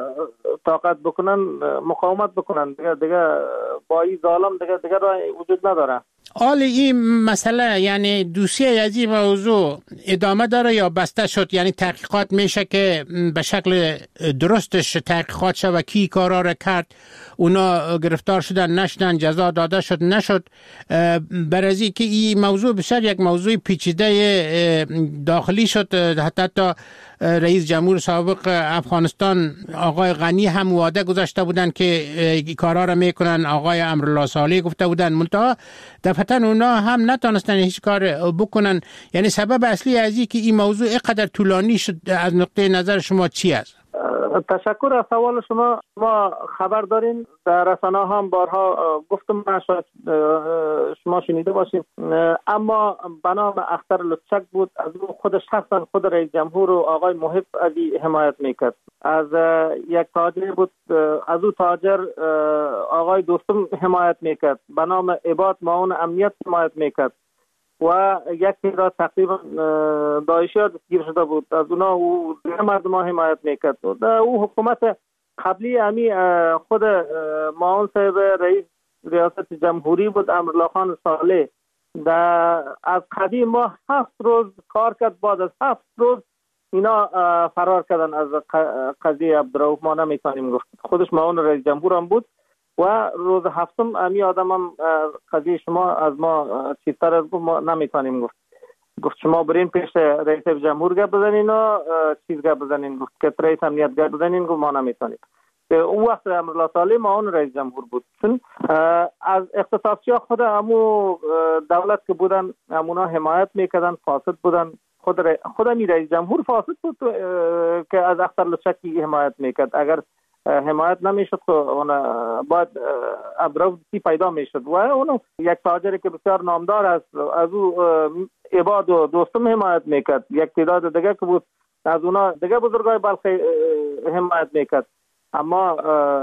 طاقت بکنن، مقاومت بکنن دیگه دیگه با این ظالم دیگه دیگه راه وجود نداره. حال این مسئله یعنی دوسیه از این موضوع ادامه داره یا بسته شد؟ یعنی تحقیقات میشه که به شکل درستش تحقیقات شد و کی کارا را کرد، اونا گرفتار شدن نشدن، جزا داده شد نشد؟ برای که این موضوع بسیار یک موضوع پیچیده داخلی شد. حتی تا رئیس جمهور سابق افغانستان آقای غنی هم وعده گذاشته بودن که کارا را میکنن، آقای امرالله صالح گفته بودن، منتها دفعتا اونا هم نتونستن هیچ کار بکنن. یعنی سبب اصلی از این که این موضوع اینقدر طولانی شد از نقطه نظر شما چی است؟ تشکر از سوال شما. ما خبر داریم، در رسانه هم بارها گفتم، شاید شما شنیده باشید، اما به نام اختر لطچک بود. از او خود شخصا خود رئیس جمهور و آقای محب علی حمایت میکرد. از یک تاجر بود، از او تاجر آقای دوستم حمایت میکرد، به نام عباد معاون امنیت حمایت میکرد و یکی را تقریبا داعشی ها دستگیر شده بود، از اونا او مردم ها حمایت میکرد. او حکومت قبلی امی خود معاون صاحب رئیس ریاست جمهوری بود امرالله خان صالح، در از قدیم ما هفت روز کار کرد، بعد از هفت روز اینا فرار کردن از قضیه عبدالرؤوف. ما نمیتونیم گفت، خودش معاون رئیس جمهور هم بود و روز هفتم امی آدم هم قضیه شما از ما چیزتر از گفت، ما نمیتونیم گفت. گفت شما برین پیش رئیس جمهور گپ بزنین و چیز گپ بزنین، گفت که رئیس امنیت گپ بزنین، گفت ما نمیتونیم. اون وقت امرالله صالح معاون رئیس جمهور بود. چون از اختصاصی خود امو دولت که بودن امونا حمایت میکردن، فاسد بودن. خود ر... خود امی رئیس جمهور فاسد بود که از اختر لچکی حمایت میکرد. اگر حمایت نمیشد که اون باید عبدالرؤوف پیدا میشد و اون یک تاجری که بسیار نامدار است از او عباد و دوستم حمایت میکرد. یک تعداد دیگه که بود از اونا دیگه بزرگای بلخ حمایت میکرد. اما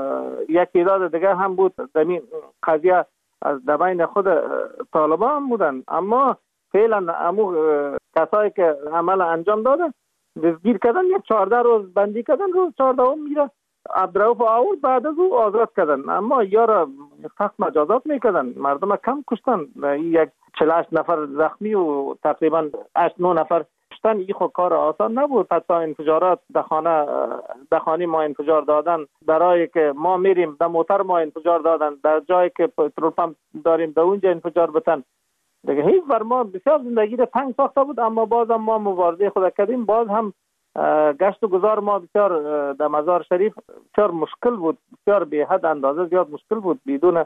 یک تعداد دیگه هم بود زمین قضیه از دبین خود طالبان هم بودن. اما فعلا امو کسایی که عمل انجام دادن دستگیر کردن، یک چهارده روز بندی کردن، روز چهارده هم میره عبدالرؤوف آورد، بعد از او آزاد کردن. اما یارا سخت مجازات میکردن، مردم کم کشتن، یک چهل و هشت نفر زخمی و تقریبا هشت نه نفر کشتن. این خود کار آسان نبود. حتی انفجارات در خانه در خانه ما انفجار دادن، برای که ما میریم در موتر ما انفجار دادن، در جایی که پترول پمپ داریم در اونجا انفجار بتن. دیگه هیچ بر ما بسیار زندگی را تنگ ساخته بود. اما باز هم ما مبارزه خود کردیم. باز هم گشت و گذار ما بسیار در مزار شریف بسیار مشکل بود، بسیار به حد اندازه زیاد مشکل بود. بدون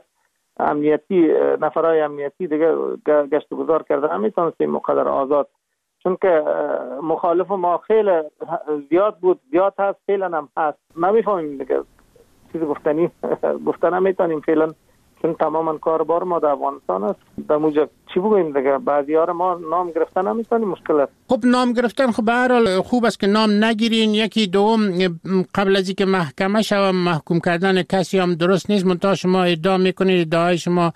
امنیتی نفرای امنیتی دیگه گشت و گذار کرده نمیتونستیم مقدر آزاد، چون که مخالف ما خیلی زیاد بود، زیاد هست، فعلا هم هست. نمیفهمیم دیگه چیزی گفتنی گفتن نمیتونیم فعلا، چون تماما کاربار ما در افغانستان است. در موجب چی بگوییم دیگه، بعضی‌ها ما نام گرفتن نمیتونیم، مشکل است. خب نام گرفتن خب به هر حال خوب است که نام نگیرین. یکی دوم قبل از اینکه محکمه شوه محکوم کردن کسی هم درست نیست. منتها شما ادعا میکنید، ادعای شما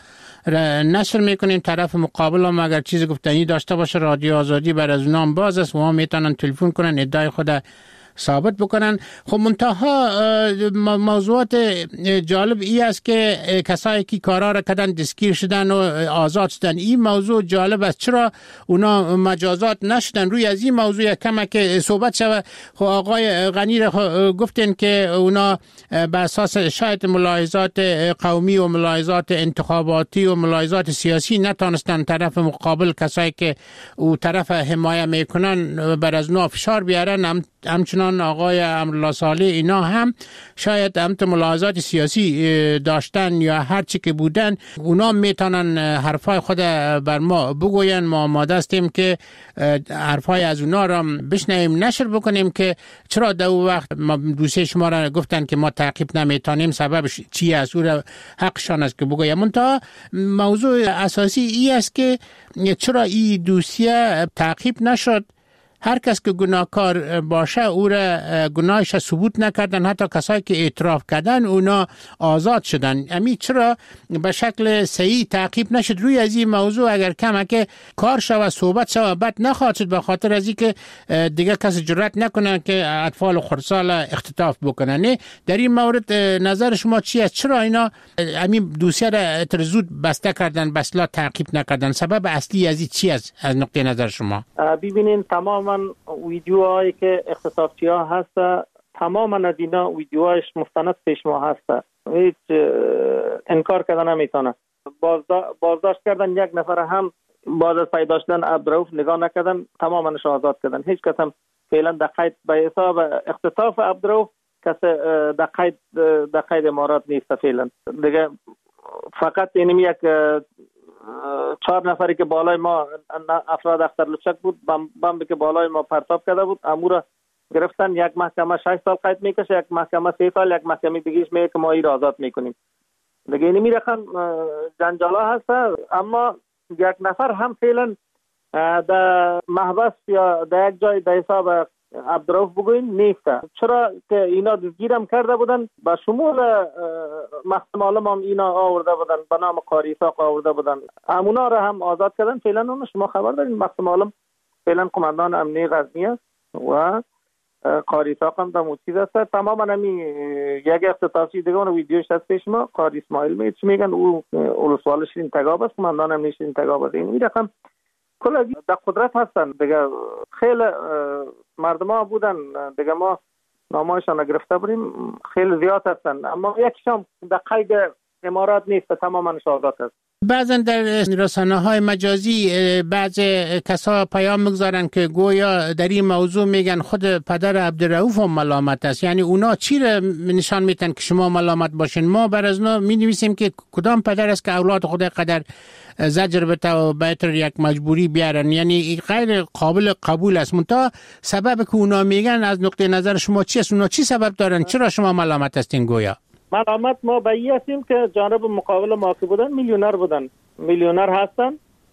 نشر میکنین، طرف مقابل هم اگر چیز گفتنی داشته باشه رادیو آزادی بر از نام باز است و هم میتونن تلفن کنن ادعای خود ثابت بکنن. خب منتها موضوعات جالب ای است که کسایی که کارا را کردن دستگیر شدن و آزاد شدن. این موضوع جالب است، چرا اونا مجازات نشدن؟ روی از این موضوع کم که صحبت شود. خب آقای غنی را گفتن که اونا به اساس شاید ملاحظات قومی و ملاحظات انتخاباتی و ملاحظات سیاسی نتونستن طرف مقابل، کسایی که او طرف حمایت میکنن، بر از نو فشار بیارن. هم همچنان آقای امرالله صالح اینا هم شاید هم ملاحظات سیاسی داشتن یا هر چی که بودن، اونا میتونن حرفای خود بر ما بگوین. ما آماده هستیم که حرفای از اونا را بشنویم، نشر بکنیم که چرا در اون وقت دوسته شما را گفتن که ما تعقیب نمیتونیم، سببش چی است، او را حقشان است که بگویم. منتها موضوع اساسی ای است که چرا این دوسیه تعقیب نشد. هر کس که گناهکار باشه او را گناهش ثبوت نکردن، حتی کسایی که اعتراف کردن اونا آزاد شدن. امی چرا به شکل صحیح تعقیب نشد؟ روی از این موضوع اگر کم که کار شود، صحبت شود، بد نخواهد شد، به خاطر از اینکه دیگه کسی جرئت نکنه که اطفال خردسال اختطاف بکنه. نه در این مورد نظر شما چی است؟ چرا اینا امی دوسیه را ترزود بسته کردن، بسلا تعقیب نکردن؟ سبب اصلی از این چی است از نقطه نظر شما؟ ببینین تمام من ویدیوهایی که اختصاصی ها هست، تماما از اینا ویدیوهایش مستند پیش ما هست، هیچ انکار کردن نمیتونه. بازداشت کردن یک نفر هم بعد از پیدا شدن عبدالرؤوف نگاه نکردن، تماماش آزاد کردن. هیچ کس هم فعلا در قید به حساب اختطاف عبدالرؤوف کس در قید در قید امارات نیست فعلا دیگه. فقط اینم یک چهار نفری که بالای ما افراد اختر لچک بود، بمبی که بالای ما پرتاب کرده بود، امور گرفتن. یک محکمه شش سال قید میکشه، یک محکمه سه سال، یک محکمه دیگهش میگه که ما این را آزاد میکنیم دیگه. اینی میرخن جنجالا هست. اما یک نفر هم فعلا در محبس یا در یک جای در حساب عبدالرؤوف بگوین نیست. چرا که اینا دستگیرم کرده بودن، با شمول محکمه عالم هم اینا آورده بودن، به نام قاری اسحاق آورده بودن، همونا را هم آزاد کردن. فعلا اون شما خبر دارین محکمه عالم فعلا قماندان امنیه غزنی است و قاری ساق هم دمو چیز است. تماما همی یک اختطافی دیگه اون ویدیوش هست پیش ما. قاری اسماعیل می چی میگن او اولسوال شیرین تگاب است، کماندان هم شیرین تگاب است. این رقم کلا در قدرت هستن دیگه. خیلی مردم ها بودن دیگه، ما نامایشان گرفته بریم، خیلی زیاد هستن، اما یکیشان در قید امارات نیست، تماما شهادت است. بعضا در رسانه های مجازی بعض کسا پیام میگذارن که گویا در این موضوع میگن خود پدر عبدالرؤوف هم ملامت است. یعنی اونا چی را نشان میتن که شما ملامت باشین؟ ما بر از اونا می نویسیم که کدام پدر است که اولاد خود قدر زجر بده و بهتر یک مجبوری بیارن. یعنی غیر قابل قبول است. منتها سبب که اونا میگن از نقطه نظر شما چی است؟ اونا چی سبب دارن؟ چرا شما ملامت هستین گویا؟ ملامت ما به این هستیم که جانب مقابل ما که بودن میلیونر بودن، میلیونر هستن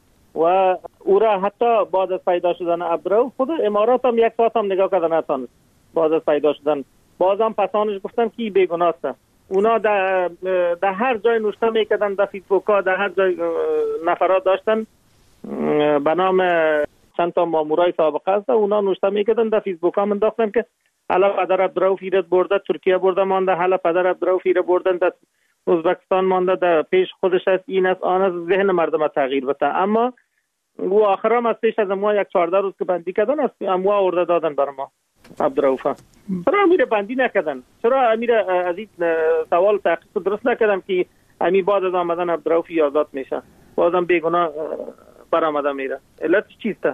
و او را حتی بعد از پیدا شدن عبدالرؤوف خود امارات هم یک ساعت هم نگاه کردن نتانست. بعد از پیدا شدن بازم پسانش گفتن که بیگناه است. اونا در در هر جای نوشته میکردن، در فیسبوک ها در هر جای نفرات داشتن به نام چند تا مامورای سابقه است، اونا نوشته میکردن در فیسبوک ها منداختن که حالا پدر عبدالرؤوف ایراد برده ترکیه برده مانده، حالا پدر عبدالرؤوف ایراد بردن در ازبکستان مانده، در پیش خودش است، این است آن است. ذهن مردم تغییر بده. اما او آخرام از پیش از ما یک چهارده روز که بندی کردن است، اموا ارده دادن بر ما عبدالرؤوف. چرا امیر بندی نکردن؟ چرا امیر از این سوال تحقیق درست نکردن که امیر بعد از آمدن عبدالرؤوف آزاد میشه، بازم بیگناه برآمده میره؟ علت چیست؟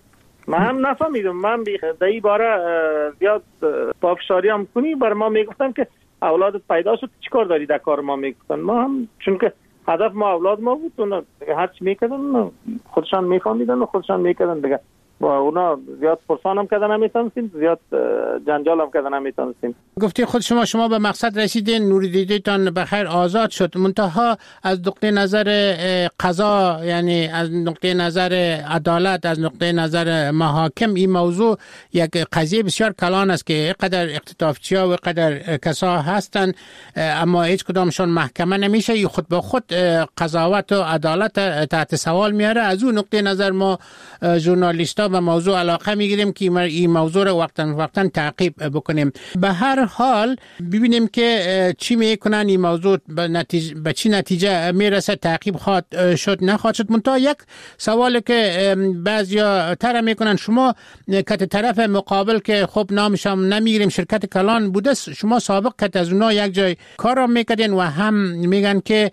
من هم نفهمیدم. من در این باره زیاد پافشاری هم کنی بر ما میگفتن که اولادت پیدا شد چیکار داری در کار ما میگفتن. ما هم چون که هدف ما اولاد ما بود، اونا هر چی میکردن خودشان میفهمیدن و خودشان میکردن دیگه. با اونا زیاد پرسان هم کردن نمیتونستیم، زیاد جنجال هم کردن نمیتونستیم. گفتی خود شما شما به مقصد رسیدین، نوری دیدیتان به خیر آزاد شد. منتها از نقطه نظر قضا، یعنی از نقطه نظر عدالت، از نقطه نظر محاکم، این موضوع یک قضیه بسیار کلان است که قدر اختطافچی‌ها و قدر کسا هستن اما هیچ کدامشون محکمه نمیشه. ای خود به خود قضاوت و عدالت تحت سوال میاره. از اون نقطه نظر ما ژورنالیست‌ها به موضوع علاقه میگیریم که این موضوع رو وقتا وقتا تعقیب بکنیم. به هر حال ببینیم که چی میکنن این موضوع به نتیجه به چی نتیجه میرسه، تعقیب خواهد شد نخواهد شد. منتها یک سوالی که بعضیا طرح میکنن، شما که طرف مقابل که خب نامش هم نمیگیریم شرکت کلان بوده، شما سابق که از اونها یک جای کار را میکردین و هم میگن که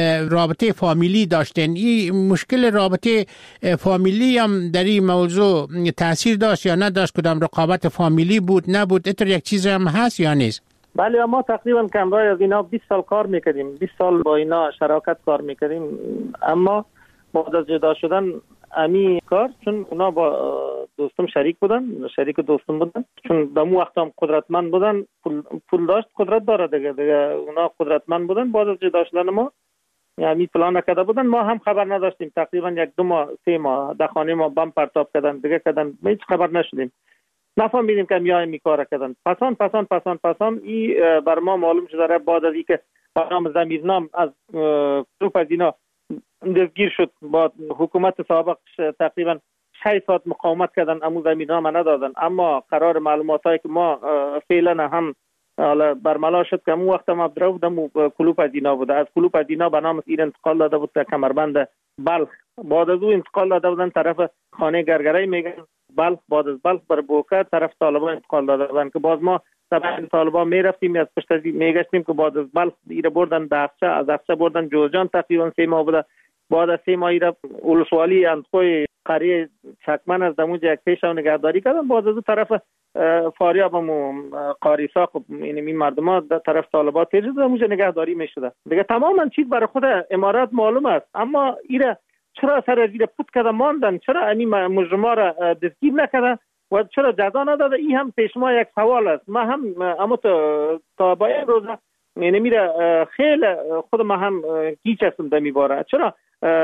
رابطه فامیلی داشتین. این مشکل رابطه فامیلی هم در این موضوع تاثیر داشت یا نداشت؟ کدام رقابت فامیلی بود نبود؟ اتر یک چیز هم هست یا نیست؟ بله، ما تقریبا کمرای از اینا بیست سال کار میکردیم، بیست سال با اینا شراکت کار میکردیم. اما بعد از جدا شدن امی کار، چون اونا با دوستم شریک بودن، شریک دوستم بودن، چون دمو وقت هم قدرتمند بودن، پول, پول داشت، قدرت داره دیگه دیگه اونا قدرتمند بودن. بعد از جدا شدن ما یعنی پلان نکرده بودن، ما هم خبر نداشتیم. تقریبا یک دو ماه سه ماه در خانه ما بم پرتاب کردن دیگه کردن، ما هیچ خبر نشدیم، نفهمیدیم که میای می کار کردن. پسان پسان پسان پسان ای بر ما معلوم شده. بعد از اینکه برنامه ضمیرنام از گروه از اینا دستگیر شد، با حکومت سابق تقریبا شش ساعت مقاومت کردن، امو ضمیرنامه ندادن. اما قرار معلوماتایی که ما فعلا هم حالا برملا شد که امو وقت هم عبدالرؤوف دمو کلوپ از اینا بوده، از کلوپ از اینا به نام ایر انتقال داده بود تا کمربند بلخ. بعد از او انتقال داده بودن طرف خانه گرگرای میگن بلخ. بعد از بلخ بر بوکه طرف طالبان انتقال داده بودن که باز ما طبعا طالبان میرفتیم از پشت از میگشتیم که بعد از بلخ ایر بردن داخچه، از داخچه بردن جوزجان. تقریبا سه ماه بوده. بعد از سه ماه ایر اولسوالی اندخوی قریه چکمن از دموج یک پیش و نگهداری کردن. بعد از طرف فاریاب و قاری ساق این مردم ها در طرف طالبان تیر شده، دموج نگهداری میشده دیگه. تماما چیز برای خود امارات معلوم است. اما ایره چرا سر از ایره پوت کده ماندن؟ چرا این مجرما را دستگیر نکده و چرا جزا نداده؟ این هم پیش ما یک سوال است. ما هم اما تا با این روز نمیره خیلی خود ما هم گیج هستم در میباره. چرا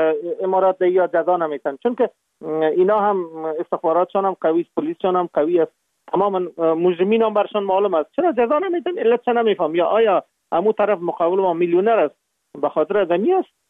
امارات یا جزا نمیتن؟ چون که اینا هم استخباراتشان هم قوی است، پلیسشان هم قوی است، تماما مجرمین هم برشان معلوم است. چرا جزا نمیتن؟ علت چه نمیفهم؟ یا آیا همون طرف مقابل ما میلیونر است به خاطر زمین است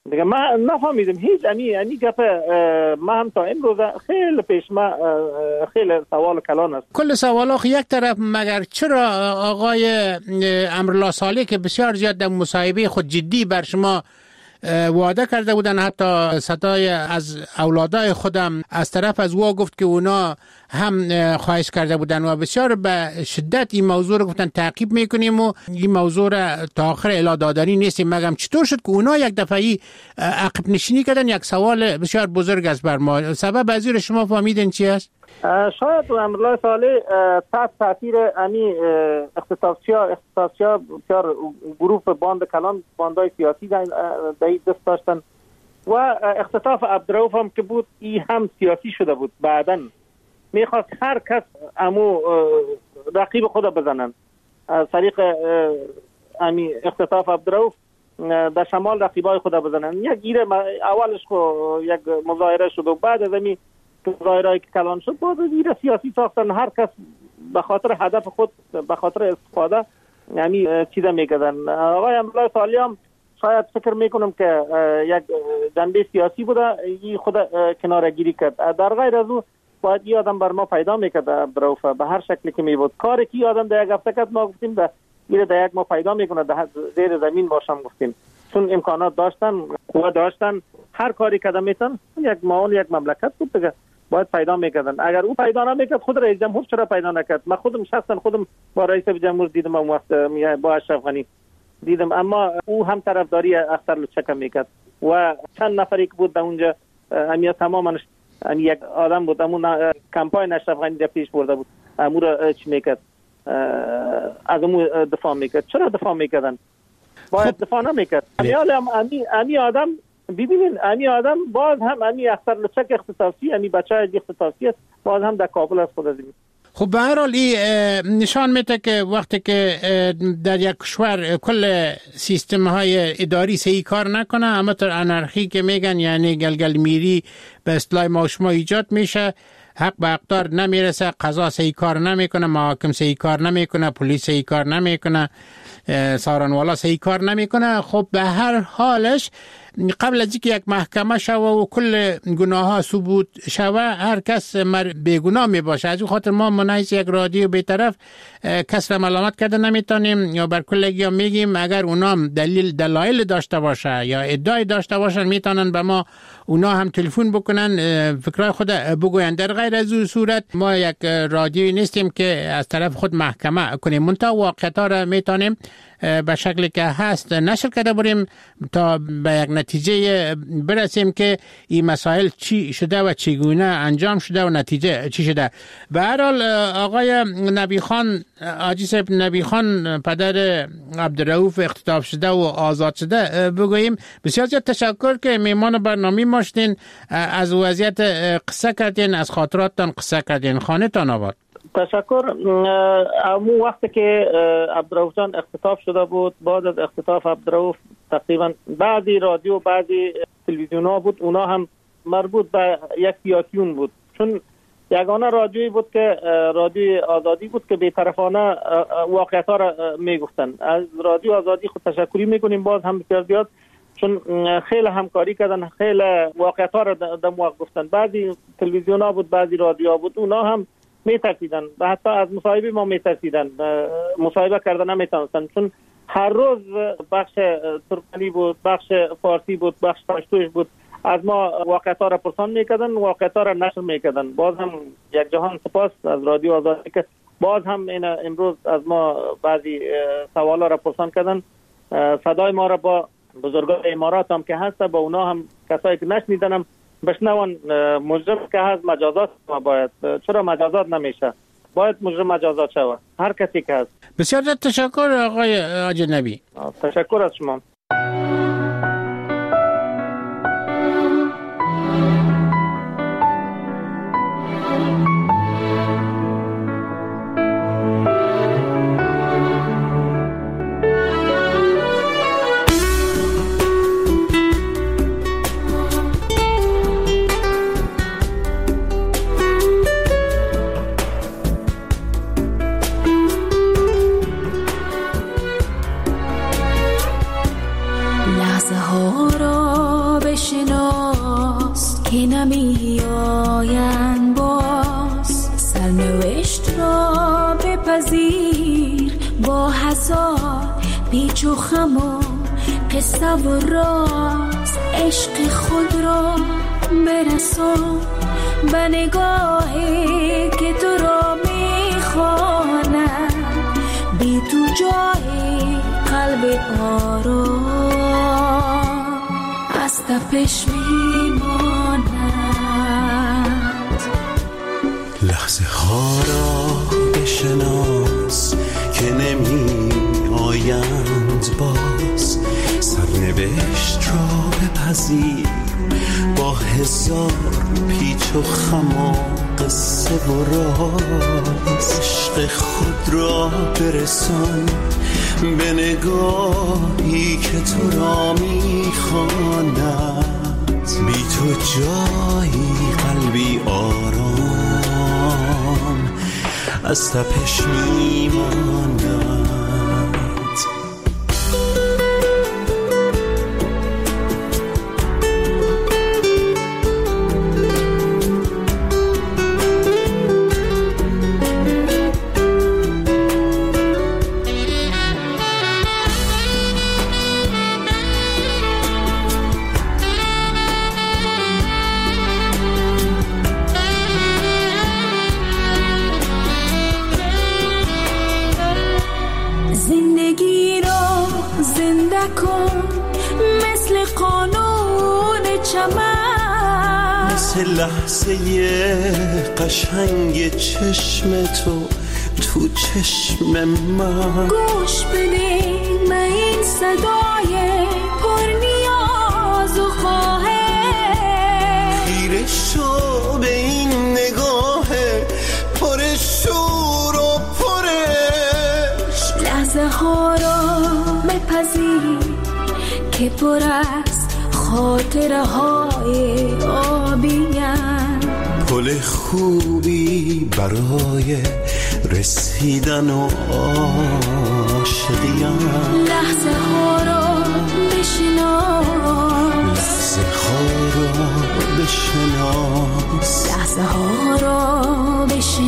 دیگه من نفهمیدم هیچ امی امی گپ. ما هم تا امروز خیلی پیش ما خیلی سوال کلان است. کل سوال یک طرف، مگر چرا آقای امرالله صالح که بسیار زیاد در مصاحبه خود جدی بر شما وعده کرده بودن، حتی صدای از اولادای خودم از طرف از او گفت که اونا هم خواهش کرده بودن و بسیار به شدت این موضوع رو گفتن تعقیب میکنیم و این موضوع را تا آخر اعلام دادنی نیستیم. مگم چطور شد که اونا یک دفعی عقب نشینی کردن؟ یک سوال بسیار بزرگ است بر ما. سبب از این شما فهمیدین چی است؟ شاید امرالله صالح تحت تاثیر امی اختصاصیا اختصاصیا بسیار گروه باند کلان، باندای سیاسی در دست داشتن و اختطاف عبدالرؤوف هم که بود ای هم سیاسی شده بود. بعدن میخواست هر کس امو رقیب خود بزنن. از طریق امی اختطاف عبدالرؤوف در شمال رقیبای خود بزنن. یک ایره اولش خو یک مظاهره شد و بعد از امی مظاهرهایی که کلان شد باز ایره سیاسی ساختن. هر کس به خاطر هدف خود، به خاطر استفاده یعنی چیزا میکردن. آقای امرالله صالح هم شاید فکر میکنم که یک جنبه سیاسی بوده، این خود کنارگیری کرد. در غیر از او باید این آدم بر ما پیدا میکرد عبدالرؤوف به هر شکلی که میبود. کاری که این آدم در یک هفته کرد ما گفتیم ده میره در یک ما پیدا میکنه در زیر زمین باشم گفتیم، چون امکانات داشتن، قوه داشتن، هر کاری کردن میتن. یک معاون یک مملکت بود دیگه، باید پیدا میکردن. اگر او پیدا نمیکرد خود رئیس جمهور چرا پیدا نکرد؟ من خودم شخصا خودم با رئیس جمهور دیدم اون وقت با اشرف غنی دیدم، اما او هم طرفداری اختر لچک میکرد و چند نفری که بود در اونجا همیا تماما یک آدم بود امون کمپاین اشرف غنی در پیش برده بود، امو را چی میکرد؟ از امو دفاع میکرد. چرا دفاع میکردن؟ باید دفاع نمیکرد. امی امی آدم ببینین، امی آدم باز هم امی اختر لچک اختصاصی، امی بچه اختصاصی است، باز هم در کابل است خود از این. خب به هر حال نشان میده که وقتی که در یک کشور کل سیستم های اداری صحیح کار نکنه، اما تر انارخی که میگن یعنی گلگل میری به اصطلاح ما شما ایجاد میشه، حق به اقدار نمیرسه، قضا صحیح کار نمیکنه، محاکم صحیح کار نمیکنه، پلیس صحیح کار نمیکنه، سارنوالا صحیح کار نمیکنه. خب به هر حالش قبل از اینکه یک محکمه شوه و کل گناه ها ثبوت شوه هر کس بیگناه می باشه. از این خاطر ما منحیث یک رادیو بی‌طرف کس را ملامت کرده نمیتونیم یا بر کلگی ها میگیم اگر اونام دلیل دلایل داشته باشه یا ادعای داشته باشن میتونن به ما اونا هم تلفن بکنن فکرای خود بگوین. در غیر از اون صورت ما یک رادیویی نیستیم که از طرف خود محکمه کنیم، منتها واقعیت ها را میتونیم به شکلی که هست نشر کرده بریم تا به یک نتیجه برسیم که این مسائل چی شده و چگونه انجام شده و نتیجه چی شده. به هر حال آقای نبی خان، حاجی صاحب نبی خان پدر عبدالرؤوف اختطاف شده و آزاد شده، بگوییم بسیار زیاد تشکر که میمان برنامه ما شدین، از وضعیت قصه کردین، از خاطراتتان قصه کردین. خانه تان آباد. تشکر. امو وقتی که عبدالرؤوف جان اختطاف شده بود، بعد از اختطاف عبدالرؤوف تقریبا بعضی رادیو بعضی تلویزیون ها بود، اونا هم مربوط به یک سیاسیون بود، چون یگانه رادیویی بود که رادیو آزادی بود که بی‌طرفانه واقعیت ها را میگفتن. از رادیو آزادی خود تشکری میکنیم باز هم بسیار زیاد، چون خیلی همکاری کردن، خیلی واقعیت ها را در موقع گفتن. بعضی تلویزیون ها بود، بعضی رادیو ها بود، اونا هم میترسیدن و حتی از مصاحبه ما میترسیدن، مصاحبه کردن نمیتونستن، چون هر روز بخش ترکمنی بود، بخش فارسی بود، بخش پشتوش بود، از ما واقعیت ها را پرسان میکردن، واقعیت ها را نشر میکردن. باز هم یک جهان سپاس از رادیو آزادی که باز هم این امروز از ما بعضی سوالا را پرسان کردن. صدای ما را با بزرگان امارات هم که هست با اونا هم کسایی که نشنیدن هم بشنون. مجرم که هست مجازات ما باید، چرا مجازات نمیشه؟ باید مجرم مجازات شود هر کسی که هست. بسیار تشکر آقای اجنبی. تشکر از شما. سرنوشت را بپذیر با هزار پیچ و خم و قصه و راز. عشق خود را برسان به نگاهی که تو را میخواند، بی تو جای قلب آرام از تپش میماند. لحظه ها را بشناس که نمی آیند باز، سرنوشت را بپذیر با هزار پیچ و خم و قصه و راز. عشق خود را برسان به نگاهی که تو را میخواند، بی تو جایی قلبی آرام از تپش میماند. زندگی را زنده کن مثل قانون چمن، مثل لحظه قشنگ چشم تو تو چشم من. گوش بده به این صدای پر نیاز و خواهش، خیره شو به این نگاه پر شور و پرش. لحظه ها را بپذیر که پر از خاطره های آبی‌اند، پل خوبی برای رسیدن و عاشقی‌اند. لحظه ها را بشناس، لحظه ها را بشناس، لحظه ها را بشناس.